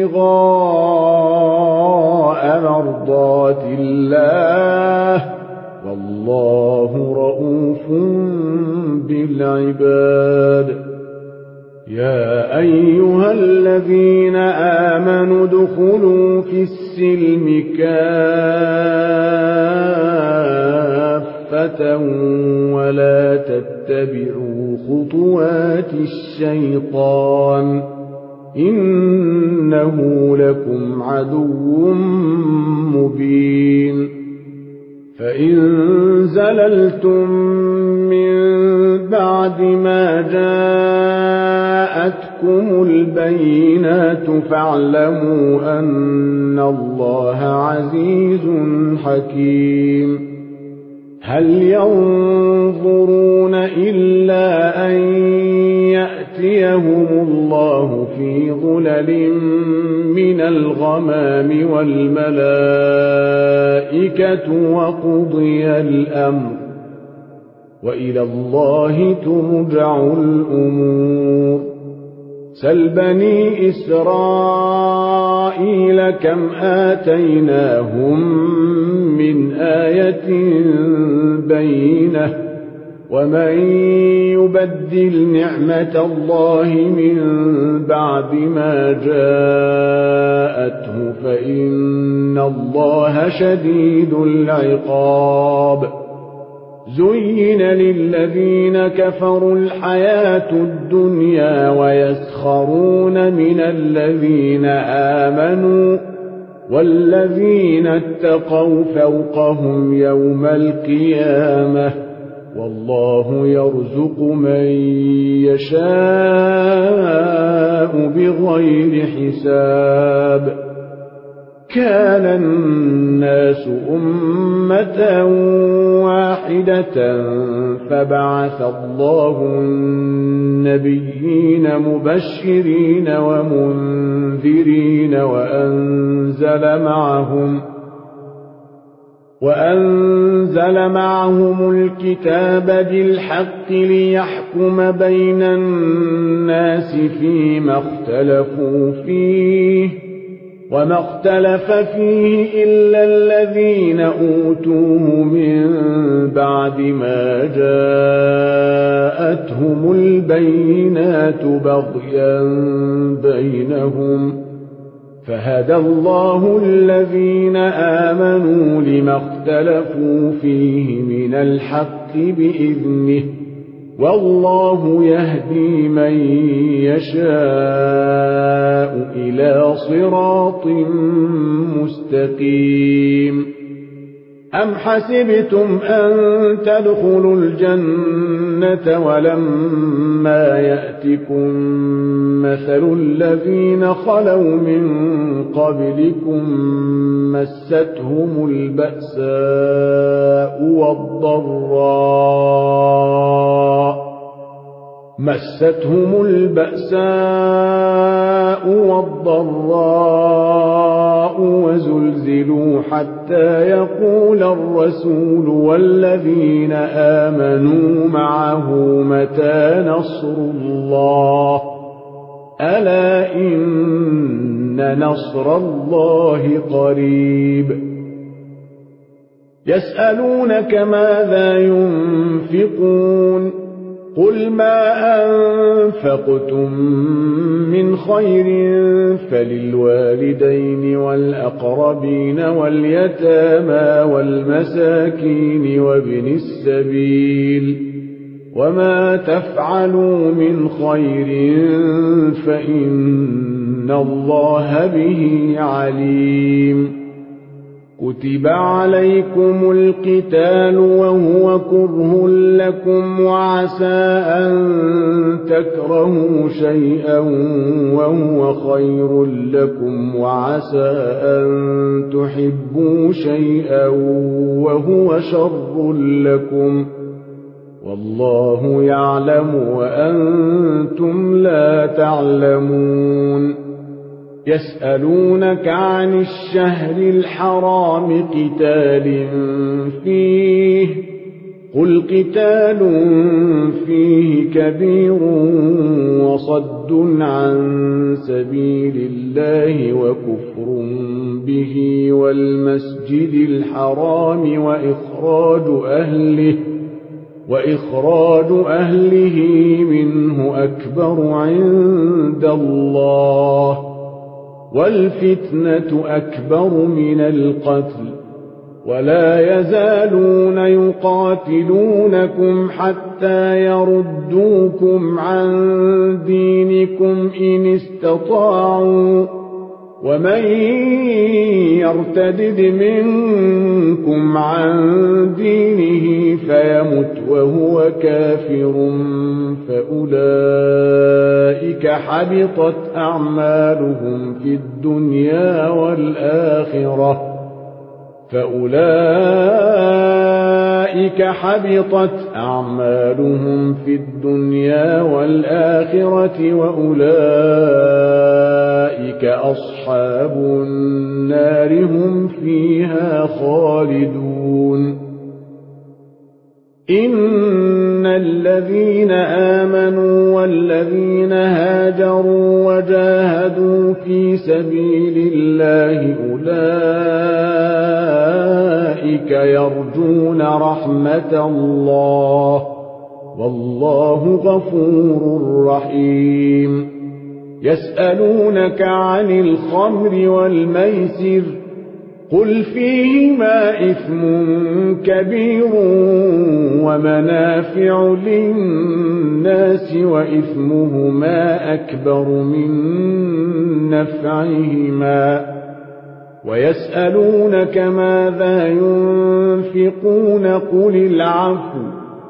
ابتغاء مرضات الله والله رؤوف بالعباد. يا أيها الذين آمنوا ادخلوا في السلم كافة ولا تتبعوا خطوات الشيطان إنه لكم عدو مبين. فإن زللتم من بعد بعد ما جاءتكم البينات فاعلموا أن الله عزيز حكيم هل ينظرون إلا أن يأتيهم الله في ظلل من الغمام والملائكة وقضي الأمر وإلى الله ترجع الأمور سل بني إسرائيل كم آتيناهم من آية بينة ومن يبدل نعمة الله من بعد ما جاءته فإن الله شديد العقاب زين للذين كفروا الحياة الدنيا ويسخرون من الذين آمنوا والذين اتقوا فوقهم يوم القيامة والله يرزق من يشاء بغير حساب كان الناس أمة واحدة فبعث الله النبيين مبشرين ومنذرين وأنزل معهم وأنزل معهم الكتاب بالحق ليحكم بين الناس فيما اختلفوا فيه وما اختلف فيه إلا الذين أوتوه من بعد ما جاءتهم البينات بغيا بينهم فهدى الله الذين آمنوا لما اختلفوا فيه من الحق بإذنه والله يهدي من يشاء إلى صراط مستقيم أم حسبتم أن تدخلوا الجنة ولما يأتكم مثل الذين خلوا من قبلكم مستهم البأساء والضراء مستهم البأساء والضراء وزلزلوا حتى يقول الرسول والذين آمنوا معه متى نصر الله ألا إن نصر الله قريب يسألونك ماذا ينفقون قل ما أنفقتم من خير فللوالدين والأقربين واليتامى والمساكين وابن السبيل وما تفعلوا من خير فإن الله به عليم كتب عليكم القتال وهو كره لكم وعسى أن تكرهوا شيئا وهو خير لكم وعسى أن تحبوا شيئا وهو شر لكم والله يعلم وأنتم لا تعلمون يسألونك عن الشهر الحرام قتال فيه قل قتال فيه كبير وصد عن سبيل الله وكفر به والمسجد الحرام وإخراج أهله وإخراج أهله منه أكبر عند الله والفتنة أكبر من القتل ولا يزالون يقاتلونكم حتى يردوكم عن دينكم إن استطاعوا ومن يرتدد منكم عن دينه فيمت وهو كافر فأولئك حبطت أعمالهم في الدنيا والآخرة فأولئك حبطت أعمالهم في الدنيا والآخرة وأولئك أصحاب النار هم فيها خالدون إن الذين آمنوا والذين هاجروا وجاهدوا في سبيل الله أولئك يرجون رحمة الله والله غفور رحيم يسألونك عن الخمر والميسر قل فيهما إثم كبير ومنافع للناس وإثمهما أكبر من نفعهما ويسألونك ماذا ينفقون قل العفو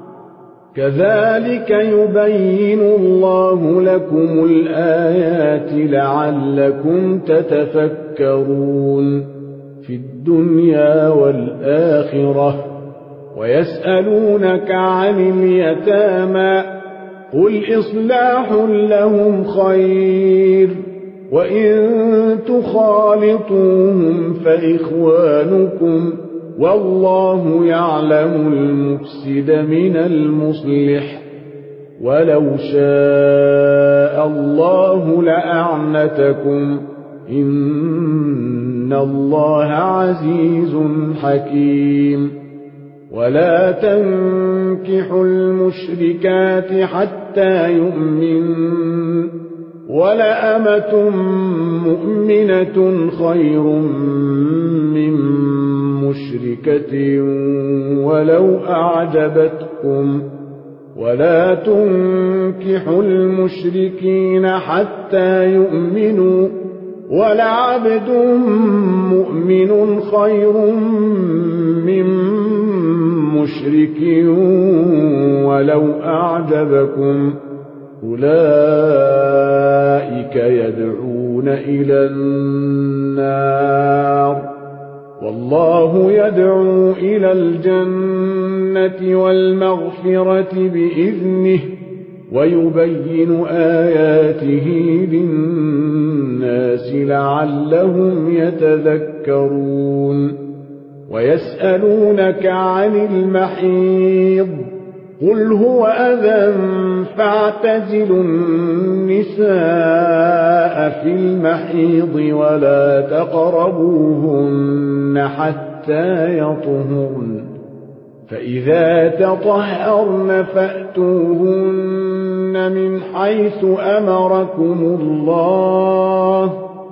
كذلك يبين الله لكم الآيات لعلكم تتفكرون في الدنيا والآخرة ويسألونك عن اليتامى قل إصلاح لهم خير وإن تخالطوهم فإخوانكم والله يعلم المفسد من المصلح ولو شاء الله لأعنتكم إن الله عزيز حكيم ولا تنكحوا المشركات حتى يؤمنوا ولأمة مؤمنة خير من مشركة ولو أعجبتكم ولا تنكحوا المشركين حتى يؤمنوا ولعبد مؤمن خير من مشرك ولو أعجبكم أولئك يدعون إلى النار والله يدعو إلى الجنة والمغفرة بإذنه ويبين آياته للناس لعلهم يتذكرون ويسألونك عن المحيض قل هو أذى فاعتزلوا النساء في المحيض ولا تقربوهن حتى يطهرن فإذا تطهرن فأتوهن من حيث أمركم الله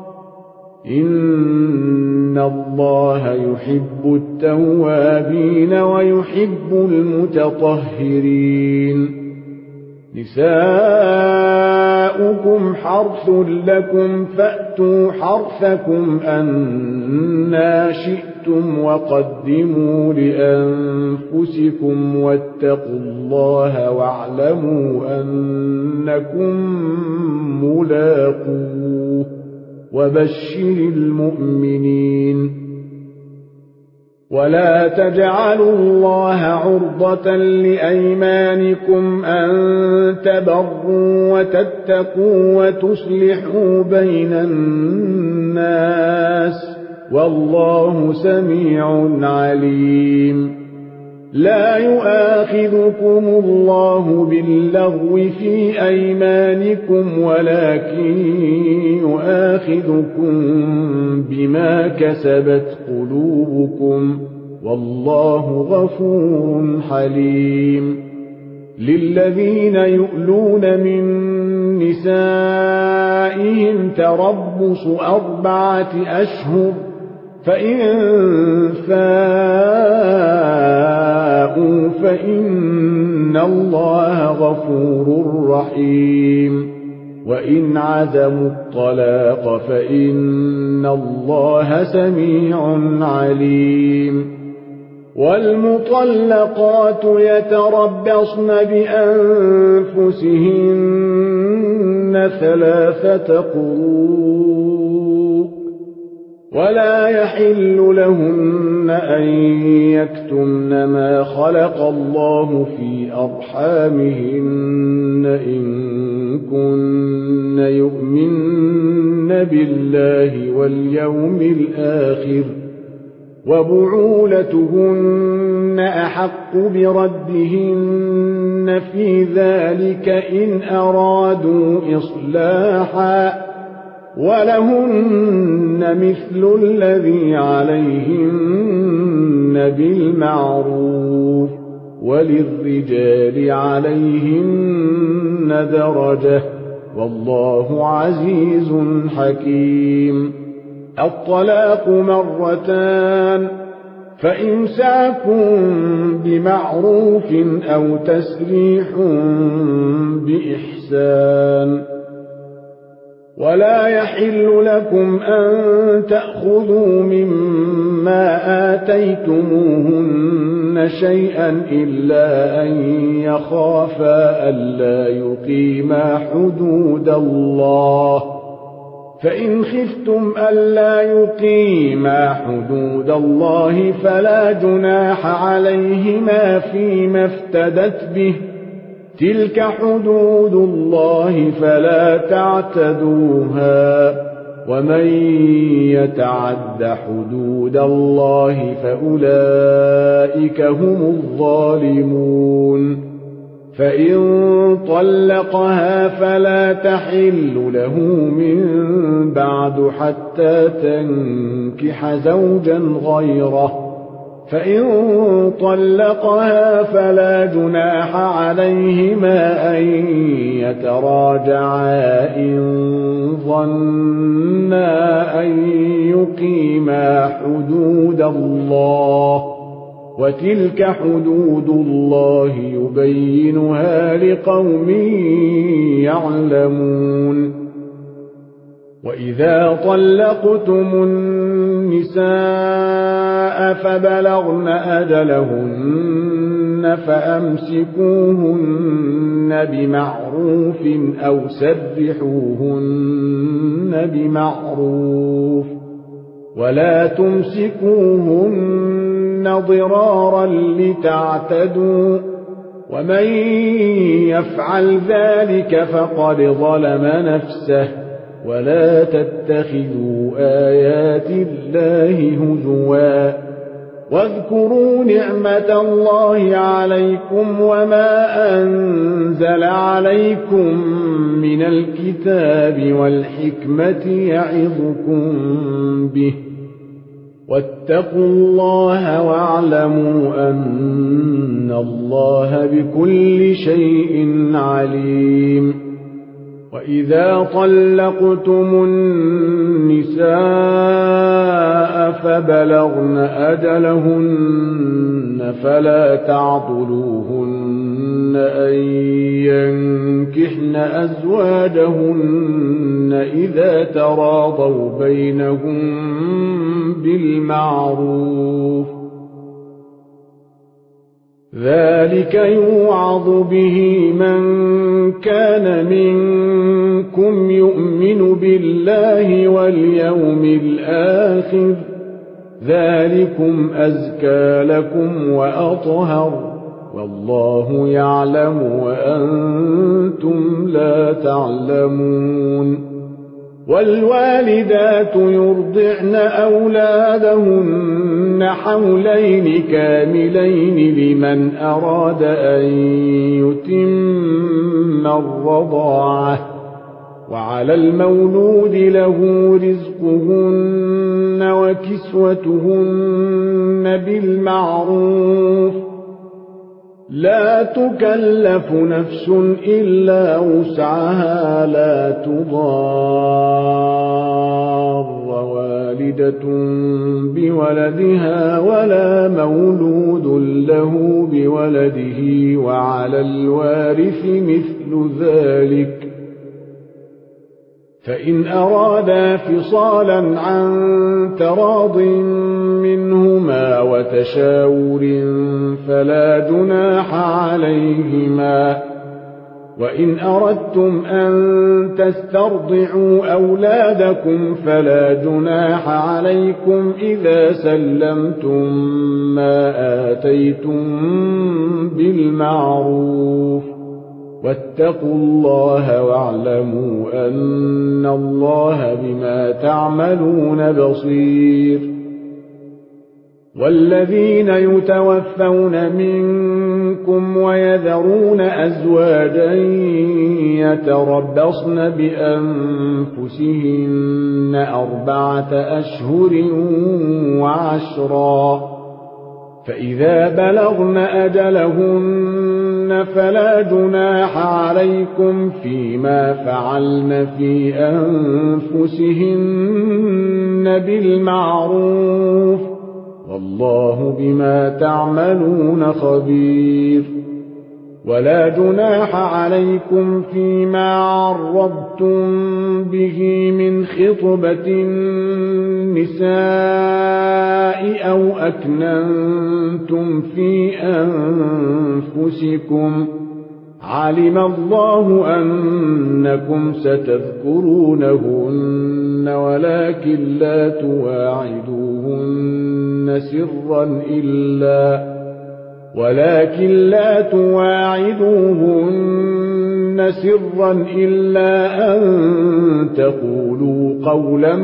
إن الله يحب التوابين ويحب المتطهرين نساؤكم حرث لكم فأتوا حرثكم أنى شئتم وقدموا لأنفسكم واتقوا الله واعلموا أنكم ملاقوه وبشر المؤمنين ولا تجعلوا الله عرضة لأيمانكم أن تبروا وتتقوا وتصلحوا بين الناس والله سميع عليم لا يؤاخذكم الله باللغو في أيمانكم ولكن يؤاخذكم بما كسبت قلوبكم والله غفور حليم للذين يؤلون من نسائهم تربص أربعة أشهر فإن فاءوا فإن الله غفور رحيم وإن عزموا الطلاق فإن الله سميع عليم والمطلقات يتربصن بأنفسهن ثلاثة قروء ولا يحل لهن أن يكتمن ما خلق الله في أرحامهن إن كن يؤمن بالله واليوم الآخر وبعولتهن أحق بردهن في ذلك إن أرادوا إصلاحا ولهن مثل الذي عليهن بالمعروف وللرجال عليهن درجة والله عزيز حكيم الطلاق مرتان فإمساك بمعروف أو تسريح بإحسان ولا يحل لكم أن تأخذوا مما آتيتموهن شيئا إلا أن يخافا ألا يقيما حدود الله فإن خفتم ألا يقيما حدود الله فلا جناح عليهما فيما افتدت به تلك حدود الله فلا تعتدوها ومن يتعد حدود الله فأولئك هم الظالمون فإن طلقها فلا تحل له من بعد حتى تنكح زوجا غيره فإن طلقها فلا جناح عليهما أن يتراجعا إن ظنا أن يقيما حدود الله وتلك حدود الله يبينها لقوم يعلمون وإذا طلقتم النساء فبلغن أجلهن فأمسكوهن بمعروف أو سرحوهن بمعروف ولا تمسكوهن ضرارا لتعتدوا ومن يفعل ذلك فقد ظلم نفسه ولا تتخذوا آيات الله هزوا واذكروا نعمة الله عليكم وما أنزل عليكم من الكتاب والحكمة يعظكم به واتقوا الله واعلموا أن الله بكل شيء عليم وإذا طلقتم النساء فبلغن أجلهن فلا تعضلوهن أن ينكحن أزواجهن إذا تراضوا بينهم بالمعروف ذلك يوعظ به من كان منكم يؤمن بالله واليوم الآخر ذلكم أزكى لكم وأطهر والله يعلم وأنتم لا تعلمون والوالدات يرضعن أولادهن حولين كاملين لمن أراد أن يتم الرضاعة وعلى المولود له رزقهن وكسوتهن بالمعروف لا تكلف نفس إلا وسعها لا تضار والدة بولدها ولا مولود له بولده وعلى الوارث مثل ذلك فإن أرادا فصالا عن تراض منهما وتشاور فلا جناح عليهما. وإن أردتم أن تسترضعوا أولادكم فلا جناح عليكم إذا سلمتم ما آتيتم بالمعروف. واتقوا الله واعلموا أن الله بما تعملون بصير. والذين يتوفون منكم ويذرون أزواجا يتربصن بأنفسهن أربعة أشهر وعشرا، فإذا بلغن أجلهن فلا جناح عليكم فيما فعلن في أنفسهن بالمعروف، والله بما تعملون خبير. ولا جناح عليكم فيما عرضتم به من خطبة النساء أو أكننتم في أنفسكم، علم الله أنكم ستذكرونهن ولكن لا تواعدوهن سرا إلا ولكن لا تواعدوهن سرا إلا أن تقولوا قولا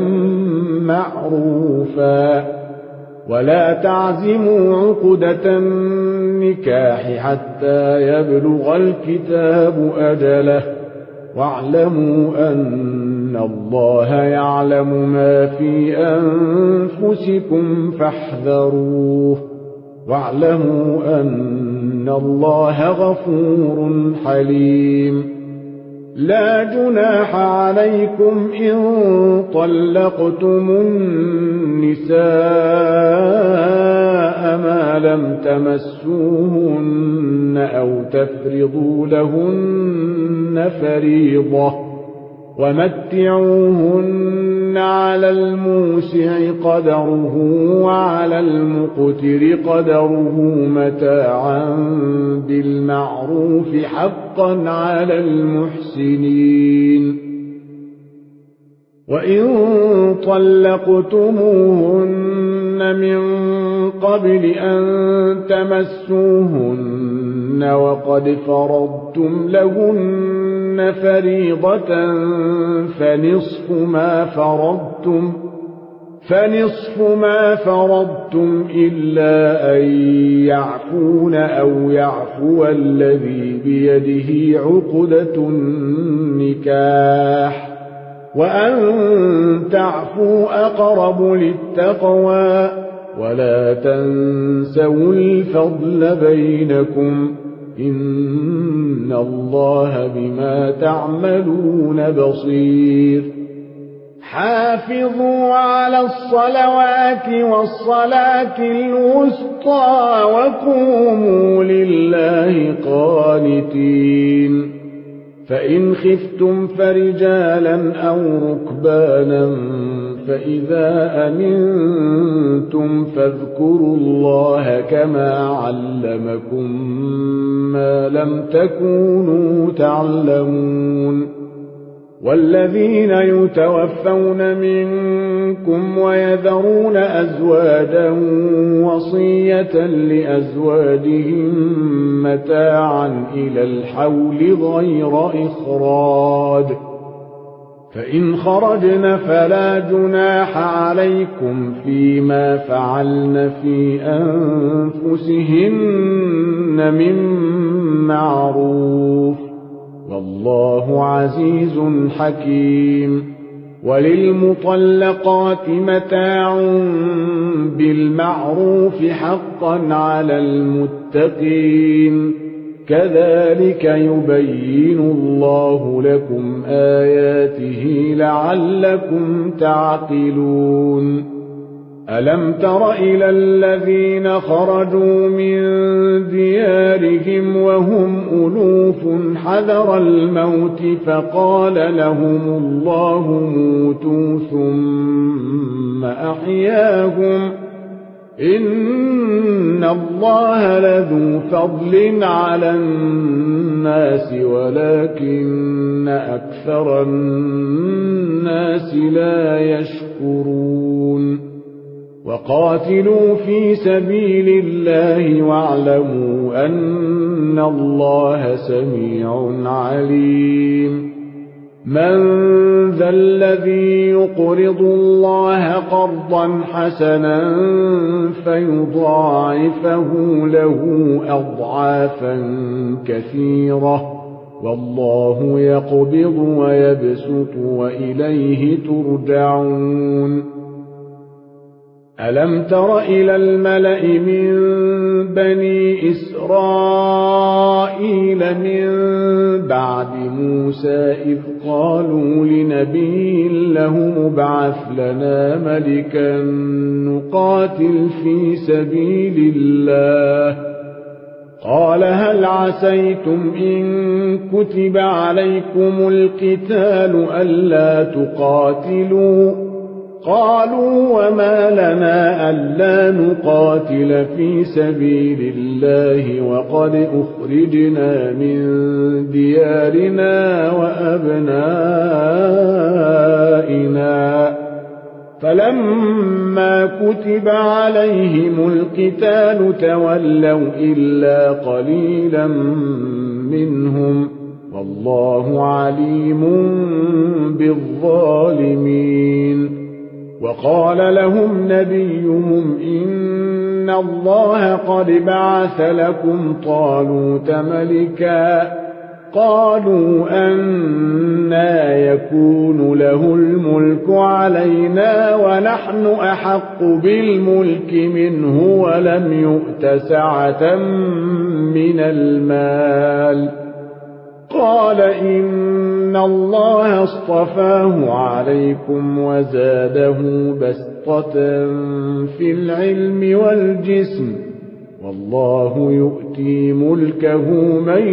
معروفا. ولا تعزموا عقدة النكاح حتى يبلغ الكتاب أجله، واعلموا أن الله يعلم ما في أنفسكم فاحذروه، واعلموا أن الله غفور حليم. لا جناح عليكم إن طلقتم النساء ما لم تمسوهن أو تفرضوا لهن فريضة، ومتعوهن على الموسع قدره وعلى المقتر قدره متاعا بالمعروف حقا على المحسنين. وإن طلقتموهن من قبل أن تمسوهن وقد فرضتم لهن فريضة فنصف ما فرضتم فنصف ما فرضتم إلا أن يعفون أو يعفو الذي بيده عقدة النكاح، وأن تعفوا أقرب للتقوى، ولا تنسوا الفضل بينكم، إن الله بما تعملون بصير. حافظوا على الصلوات والصلاة الوسطى وقوموا لله قانتين. فإن خفتم فرجالا أو ركبانا فإذا أمنتم فاذكروا الله كما علمكم ما لم تكونوا تعلمون. والذين يتوفون منكم ويذرون أزواجا وصية لأزواجهم متاعا إلى الحول غير إخراج، فإن خرجن فلا جناح عليكم فيما فعلن في أنفسهن من معروف، والله عزيز حكيم. وللمطلقات متاع بالمعروف حقا على المتقين، كذلك يبين الله لكم آياته لعلكم تعقلون. ألم تر إلى الذين خرجوا من ديارهم وهم ألوف حذر الموت فقال لهم الله موتوا ثم أحياهم إن الله لذو فضل على الناس ولكن أكثر الناس لا يشكرون وقاتلوا في سبيل الله واعلموا أن الله سميع عليم من ذا الذي يقرض الله قرضا حسنا فيضاعفه له أضعافا كثيرة والله يقبض ويبسط وإليه ترجعون ألم تر إلى الملأ من بني إسرائيل من بعد موسى إذ قالوا لنبي له مبعث لنا ملكا نقاتل في سبيل الله قال هل عسيتم إن كتب عليكم القتال ألا تقاتلوا قالوا وما لنا ألا نقاتل في سبيل الله وقد أخرجنا من ديارنا وأبنائنا فلما كتب عليهم القتال تولوا إلا قليلا منهم والله عليم بالظالمين وقال لهم نبيهم إن الله قد بعث لكم طالوت ملكا قالوا أنى يكون له الملك علينا ونحن أحق بالملك منه ولم يؤت سعة من المال قال إن الله اصطفاه عليكم وزاده بسطة في العلم والجسم والله يؤتي ملكه من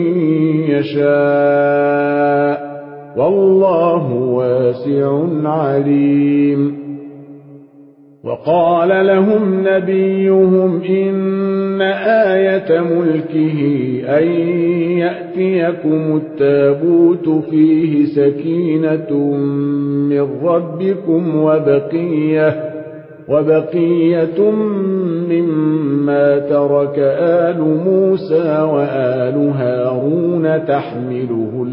يشاء والله واسع عليم وقال لهم نبيهم إن آية ملكه أن يأتيكم التابوت فيه سكينة من ربكم وبقية وبقية مما ترك آل موسى وآل هارون تحمله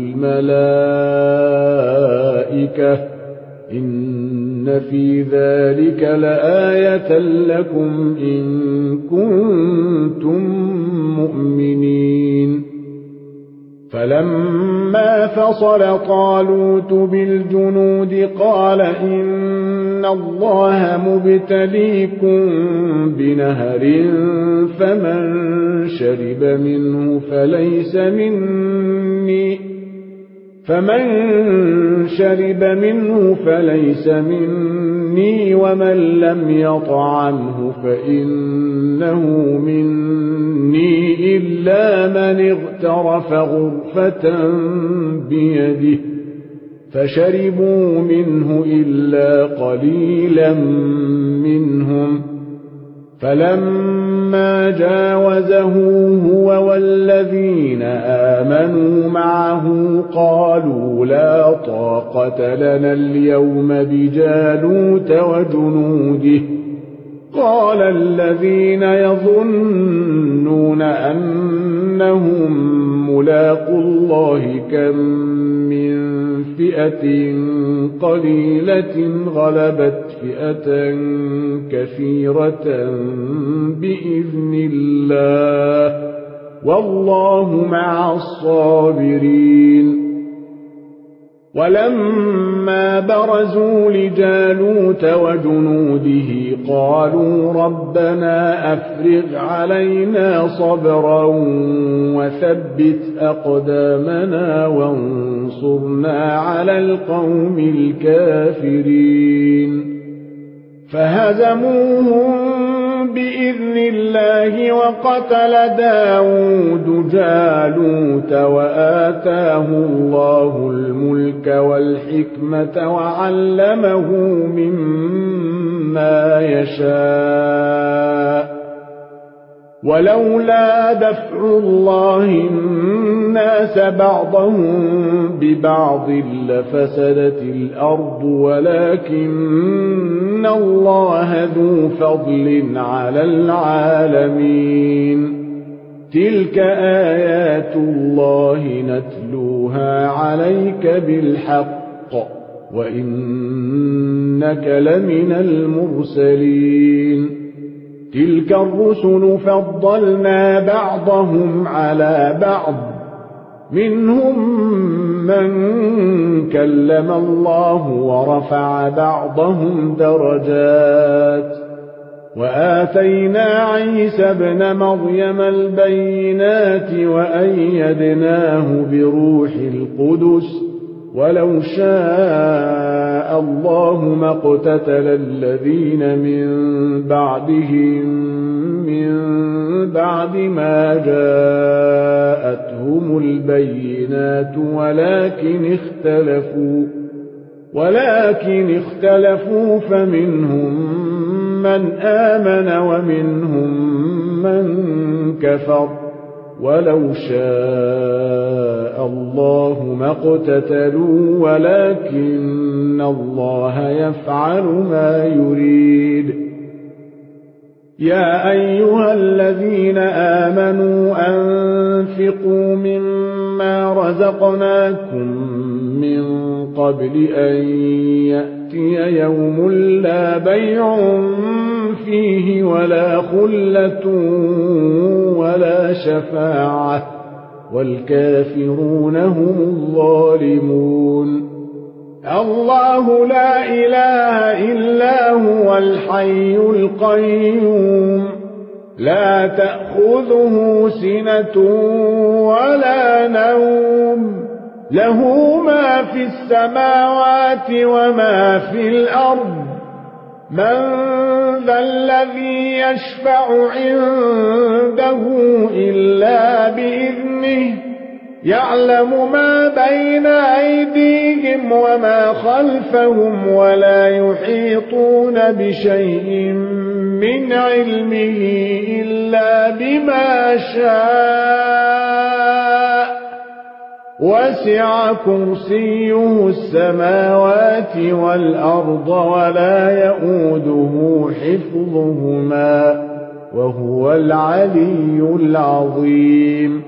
الملائكة إن في ذلك لآية لكم إن كنتم مؤمنين فلما فصل طالوت بالجنود قال إن الله مبتليكم بنهر فمن شرب منه فليس مني فمن شرب منه فليس مني ومن لم يطعمه فإنه مني إلا من اغترف غرفة بيده فشربوا منه إلا قليلا منهم فلما جاوزه هو والذين آمنوا معه قالوا لا طاقة لنا اليوم بجالوت وجنوده قال الذين يظنون أنهم ملاقوا الله كم من فئة قليلة غلبت فئة كثيرة بإذن الله والله مع الصابرين ولما برزوا لجالوت وجنوده قالوا ربنا أفرغ علينا صبرا وثبت أقدامنا وانصرنا على القوم الكافرين فهزموهم بإذن الله وقتل داود جالوت وآتاه الله الملك والحكمة وعلمه مما يشاء ولولا دفع الله الناس بعضهم ببعض لفسدت الأرض ولكن الله ذو فضل على العالمين تلك آيات الله نتلوها عليك بالحق وإنك لمن المرسلين تلك الرسل فضلنا بعضهم على بعض منهم من كلم الله ورفع بعضهم درجات وآتينا عيسى ابن مريم البينات وأيدناه بروح القدس ولو شاء الله ما اقتتل الذين من بعدهم من بعد ما جاءتهم البينات ولكن اختلفوا ولكن اختلفوا فمنهم من آمن ومنهم من كفر ولو شاء الله ما اقتتلوا ولكن الله يفعل ما يريد يا أيها الذين آمنوا أنفقوا مما رزقناكم من قبل أن يأتي يوم لا بيع فيه ولا خلة ولا شفاعة والكافرون هم الظالمون الله لا إله إلا هو الحي القيوم لا تأخذه سنة ولا نوم له ما في السماوات وما في الأرض من ذا الذي يشفع عنده إلا بإذنه يعلم ما بين أيديهم وما خلفهم ولا يحيطون بشيء من علمه إلا بما شاء وسع كرسيه السماوات والأرض ولا يؤوده حفظهما وهو العلي العظيم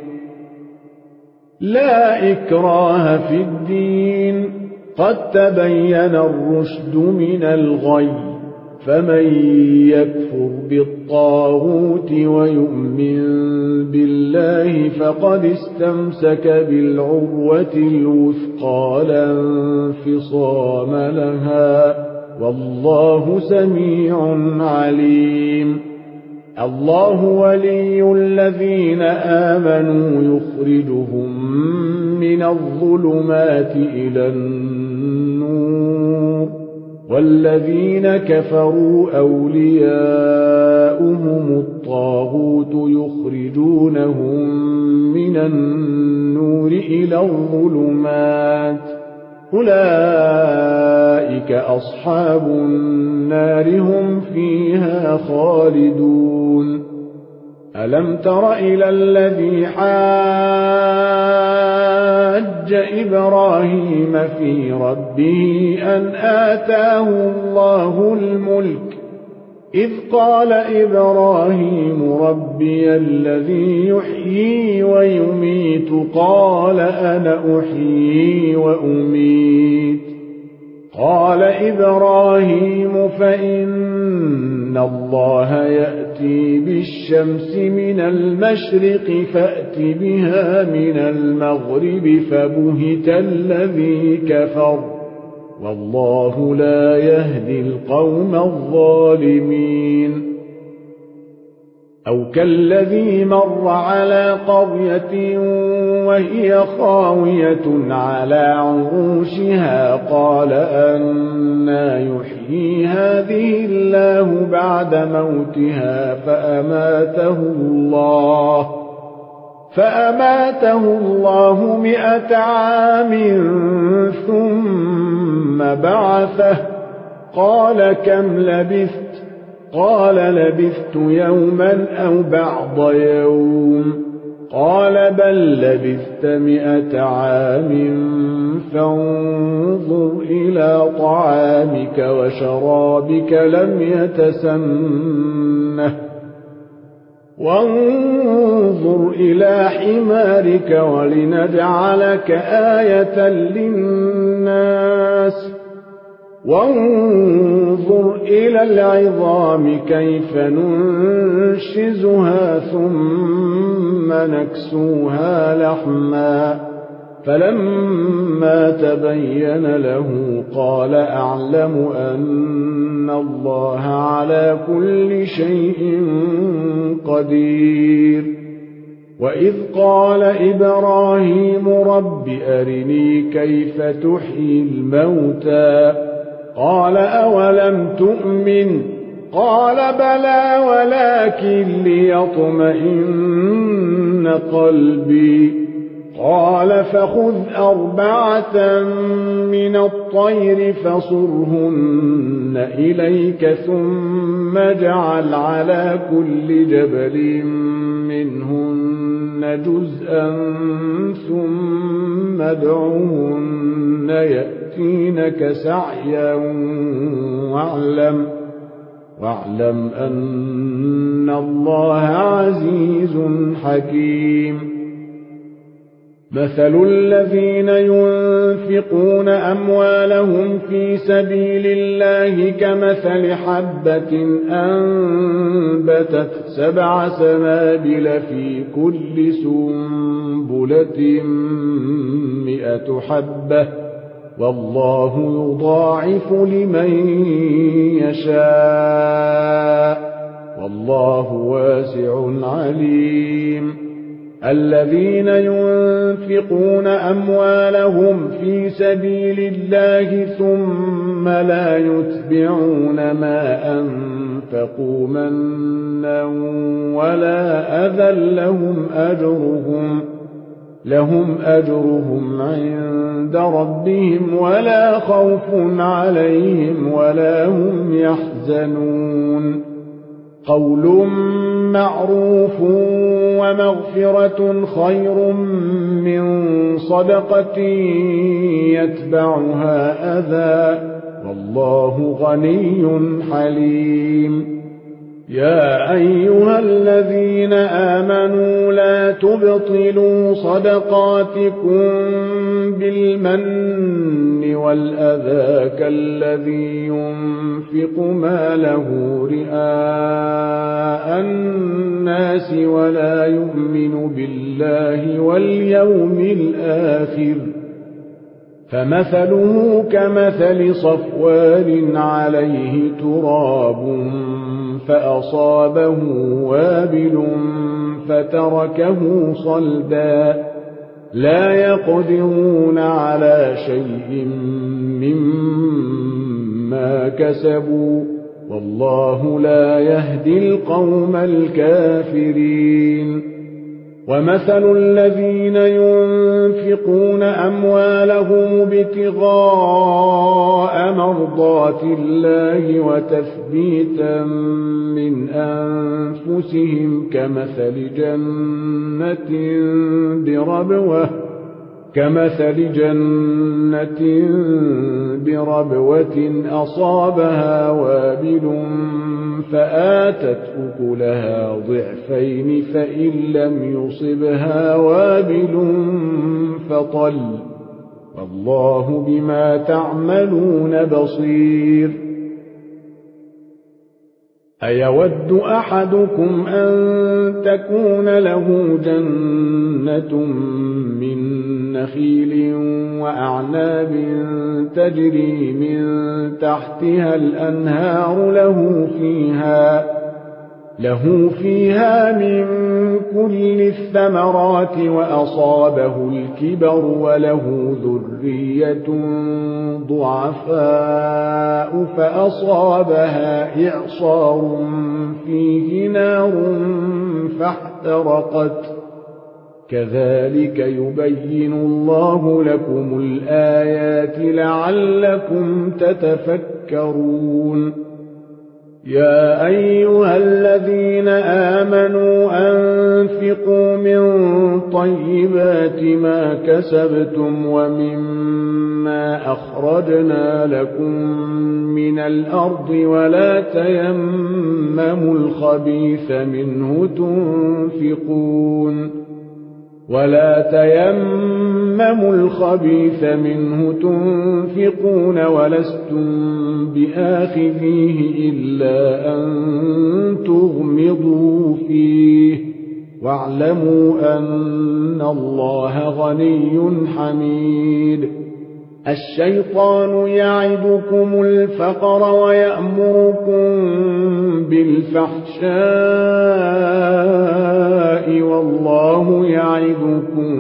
لا إكراه في الدين قد تبين الرشد من الغي فمن يكفر بالطاغوت ويؤمن بالله فقد استمسك بالعروة الوثقى لا انفصام لها والله سميع عليم الله ولي الذين آمنوا يخرجهم من الظلمات إلى النور والذين كفروا أولياؤهم الطاغوت يخرجونهم من النور إلى الظلمات أولئك أصحاب النار هم فيها خالدون ألم تر إلى الذي حاج إبراهيم في ربه أن آتاه الله الملك إذ قال إبراهيم ربي الذي يحيي ويميت قال أنا أحيي وأميت قال إبراهيم فإن الله يأتي بالشمس من المشرق فأت بها من المغرب فبهت الذي كفر والله لا يهدي القوم الظالمين أو كالذي مر على قرية وهي خاوية على عروشها قال أنى يحيي هذه الله بعد موتها فأماته الله فأماته الله مئة عام ثم بعثه قال كم لبثت قال لبثت يوما أو بعض يوم قال بل لبثت مئة عام فانظر إلى طعامك وشرابك لم يتسنه وانظر إلى حمارك ولنجعلك آية للناس وانظر إلى العظام كيف ننشزها ثم نكسوها لحما فلما تبين له قال أعلم أن الله على كل شيء قدير وإذ قال إبراهيم رب أرني كيف تحيي الموتى قال أولم تؤمن قال بلى ولكن ليطمئن قلبي قال فخذ أربعة من الطير فصرهن إليك ثم اجعل على كل جبل منهن جزءا ثم ادعهن يأتينك سعيا واعلم واعلم أن الله عزيز حكيم مثل الذين ينفقون أموالهم في سبيل الله كمثل حبة أنبتت سبع سنابل في كل سنبلة مئة حبة والله يضاعف لمن يشاء والله واسع عليم الذين ينفقون أموالهم في سبيل الله ثم لا يتبعون ما أنفقوا منا ولا أذى لهم أجرهم لهم أجرهم عند ربهم ولا خوف عليهم ولا هم يحزنون قول معروف ومغفرة خير من صدقة يتبعها أذى والله غني حليم يا أيها الذين آمنوا لا تبطلوا صدقاتكم بالمن والأذى كالذي ينفق ماله رئاء الناس ولا يؤمن بالله واليوم الآخر فمثله كمثل صفوان عليه تراب فأصابه وابل فتركه صلدا لا يقدرون على شيء مما كسبوا والله لا يهدي القوم الكافرين ومثل الذين ينفقون أموالهم ابتغاء مرضات الله وتثبيتا من أنفسهم كمثل جنة بربوة كمثل جنة بربوة أصابها وابل فآتت أكلها ضعفين فإن لم يصبها وابل فطل والله بما تعملون بصير أيود أحدكم أن تكون له جنة من نخيل وأعناب تجري من تحتها الأنهار له فيها له فيها من كل الثمرات وأصابه الكبر وله ذرية ضعفاء فأصابها إعصار فيه نار فاحترقت كذلك يبين الله لكم الآيات لعلكم تتفكرون يا أيها الذين آمنوا أنفقوا من طيبات ما كسبتم ومما أخرجنا لكم من الأرض ولا تيمموا الخبيث منه تنفقون ولا تيمموا الخبيث منه تنفقون ولستم بآخذيه إلا أن تغمضوا فيه واعلموا أن الله غني حميد الشيطان يعدكم الفقر ويأمركم بالفحشاء والله يعدكم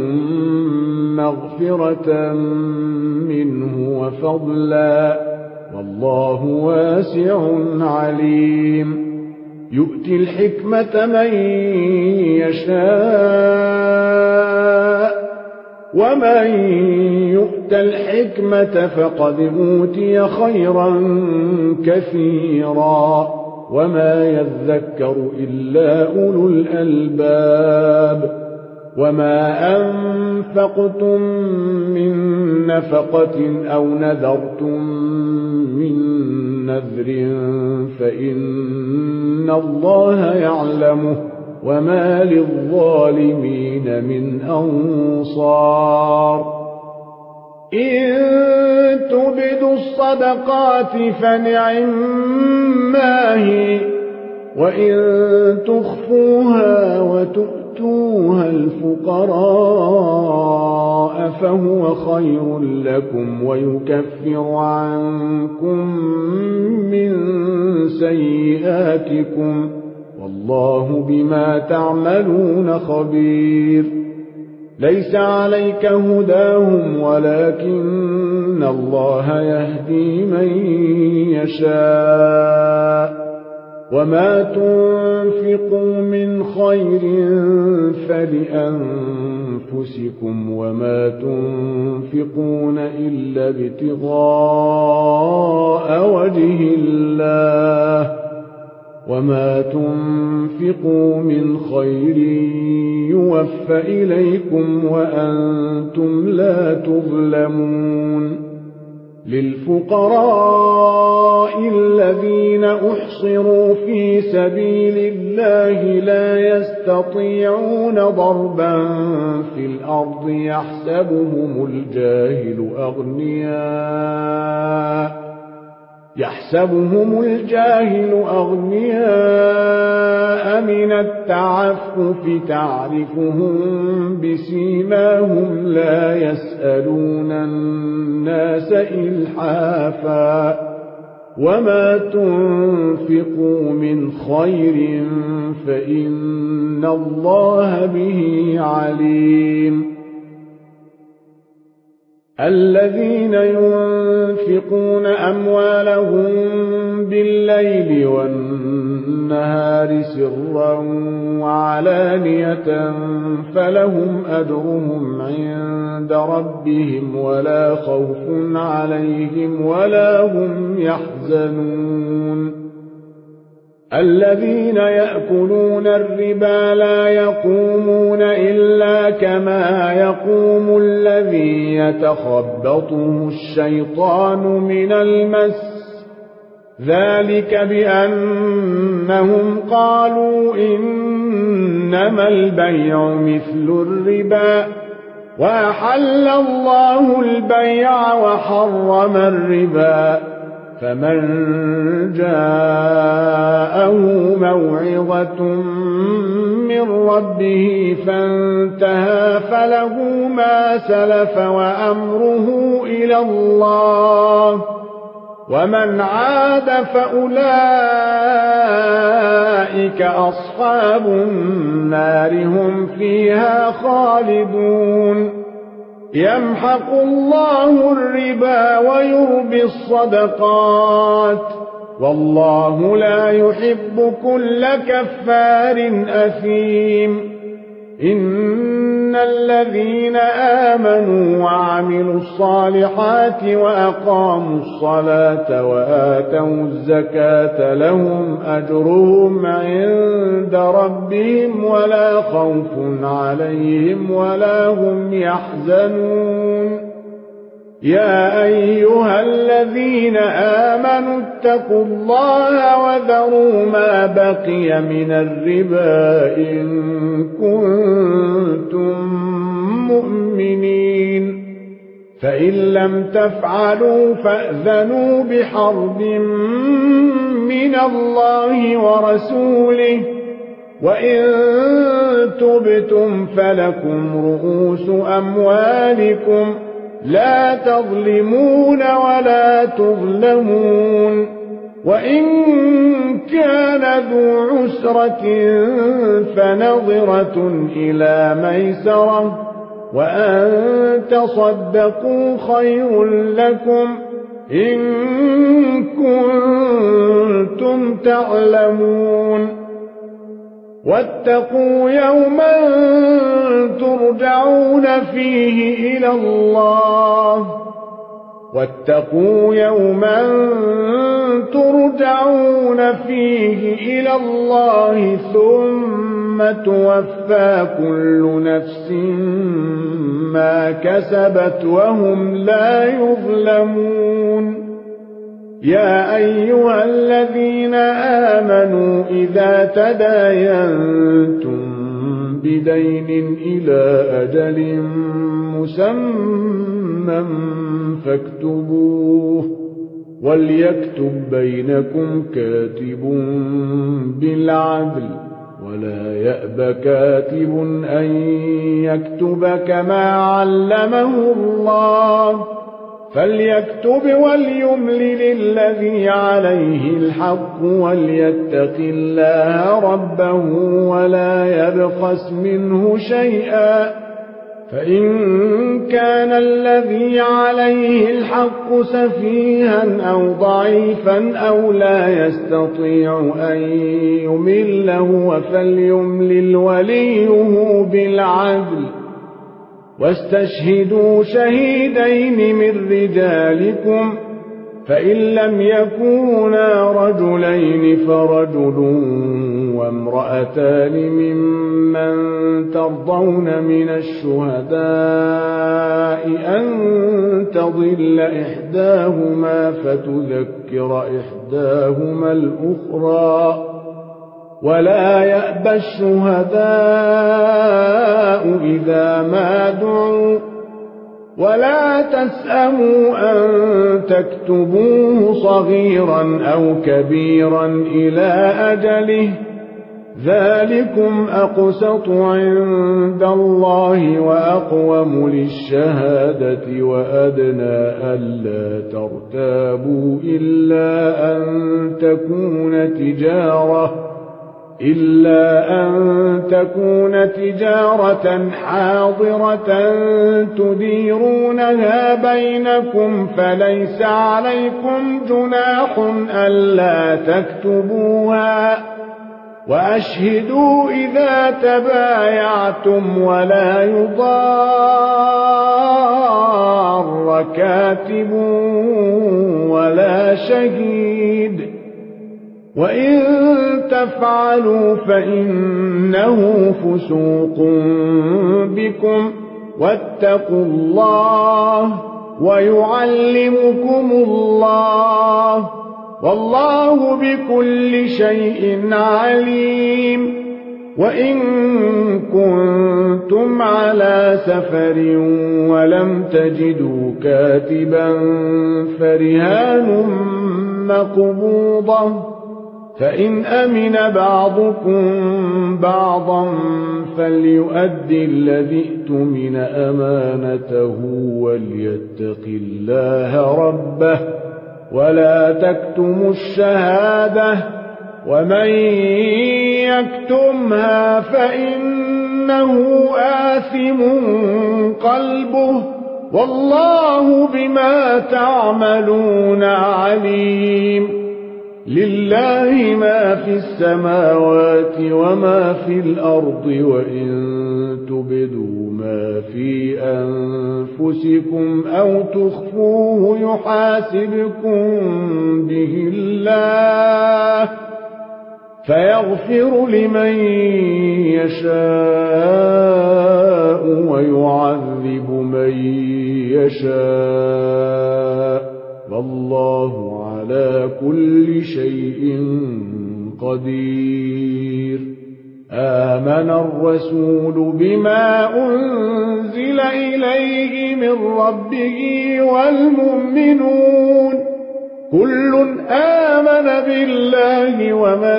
مغفرة منه وفضلا والله واسع عليم يؤتي الحكمة من يشاء ومن يؤت الحكمة فقد أوتي خيرا كثيرا وما يذكر إلا أولو الألباب وما أنفقتم من نفقة أو نذرتم من نذر فإن الله يعلمه وما للظالمين من أنصار إن تبدوا الصدقات فنعما هي وإن تخفوها وتؤتوها الفقراء فهو خير لكم ويكفر عنكم من سيئاتكم والله بما تعملون خبير ليس عليك هداهم ولكن الله يهدي من يشاء وما تنفقوا من خير فلأنفسكم وما تنفقون إلا ابتغاء وجه الله وما تنفقوا من خير يوفى إليكم وأنتم لا تظلمون للفقراء الذين أحصروا في سبيل الله لا يستطيعون ضربا في الأرض يحسبهم الجاهل أغنياء يحسبهم الجاهل أغنياء من التعفف تعرفهم بسيماهم لا يسألون الناس إلحافا وما تنفقوا من خير فإن الله به عليم الذين ينفقون أموالهم بالليل والنهار سرا وعلانية فلهم أجرهم عند ربهم ولا خوف عليهم ولا هم يحزنون الذين يأكلون الربا لا يقومون إلا كما يقوم الذي يتخبطه الشيطان من المس ذلك بأنهم قالوا إنما البيع مثل الربا وأحل الله البيع وحرم الربا فمن جاءه موعظة من ربه فانتهى فله ما سلف وأمره إلى الله ومن عاد فأولئك أولئك أصحاب النار هم فيها خالدون يمحق الله الربا ويربي الصدقات والله لا يحب كل كفار أثيم إن الذين آمنوا وعملوا الصالحات وأقاموا الصلاة وآتوا الزكاة لهم أجرهم عند ربهم ولا خوف عليهم ولا هم يحزنون يا أيها الذين آمنوا اتقوا الله وذروا ما بقي من الربا إن كنتم مؤمنين فإن لم تفعلوا فأذنوا بحرب من الله ورسوله وإن تبتم فلكم رؤوس أموالكم لا تظلمون ولا تظلمون وإن كان ذو عسرة فنظرة إلى ميسرة وأن تصدقوا خير لكم إن كنتم تعلمون واتقوا يوما ترجعون فيه إلى الله واتقوا يوما ترجعون فيه إلى الله ثم توفى كل نفس ما كسبت وهم لا يظلمون يا أيها الذين آمنوا إذا تداينتم بدين إلى أجل مسمى فاكتبوه وليكتب بينكم كاتب بالعدل ولا يأب كاتب أن يكتب كما علمه الله فليكتب وليملل الذي عليه الحق وليتق الله ربه ولا يبخس منه شيئا فإن كان الذي عليه الحق سفيها أو ضعيفا أو لا يستطيع أن يمله فليملل وليه بالعدل واستشهدوا شهيدين من رجالكم فإن لم يكونا رجلين فرجل وامرأتان ممن ترضون من الشهداء أن تضل إحداهما فتذكر إحداهما الأخرى ولا يأبى الشهداء إذا ما دعوا ولا تسأموا أن تكتبوه صغيرا أو كبيرا إلى أجله ذلكم أقسط عند الله وأقوم للشهادة وأدنى ألا ترتابوا إلا أن تكون تجارة إلا أن تكون تجارة حاضرة تديرونها بينكم فليس عليكم جناح ألا تكتبوها وأشهدوا إذا تبايعتم ولا يضار كاتب ولا شهيد وإن تفعلوا فإنه فسوق بكم واتقوا الله ويعلمكم الله والله بكل شيء عليم وإن كنتم على سفر ولم تجدوا كاتبا فرهان مقبوضة فإن أمن بعضكم بعضا فليؤدي الذي ائتمن أمانته وليتق الله ربه ولا تكتموا الشهادة ومن يكتمها فإنه آثم قلبه والله بما تعملون عليم. لله ما في السماوات وما في الأرض وإن تبدوا ما في أنفسكم أو تخفوه يحاسبكم به الله فيغفر لمن يشاء ويعذب من يشاء والله على كل شيء قدير. آمن الرسول بما أنزل إليه من ربه والمؤمنون كل آمن بالله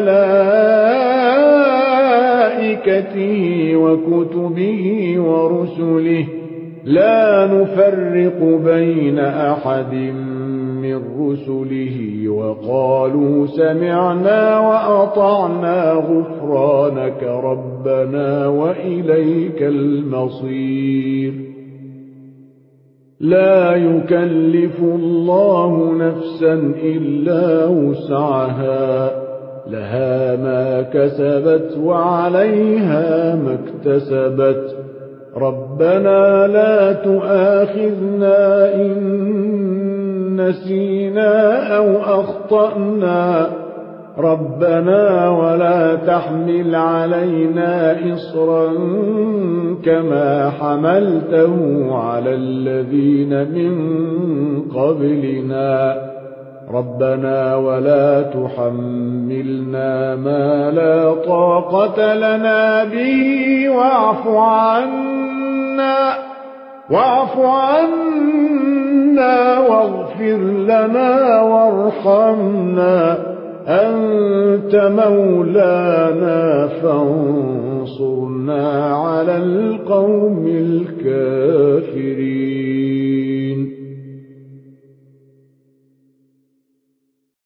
وملائكته وكتبه ورسله لا نفرق بين أحد من رسله وقالوا سمعنا وأطعنا غفرانك ربنا وإليك المصير. لا يكلف الله نفسا إلا وسعها لها ما كسبت وعليها ما اكتسبت ربنا لا تؤاخذنا إن نسينا أو أخطأنا ربنا ولا تحمل علينا إصرا كما حملته على الذين من قبلنا ربنا ولا تحملنا ما لا طاقة لنا به واعف عنا واعف عنا واغفر لنا وارحمنا أنت مولانا فانصرنا على القوم الكافرين.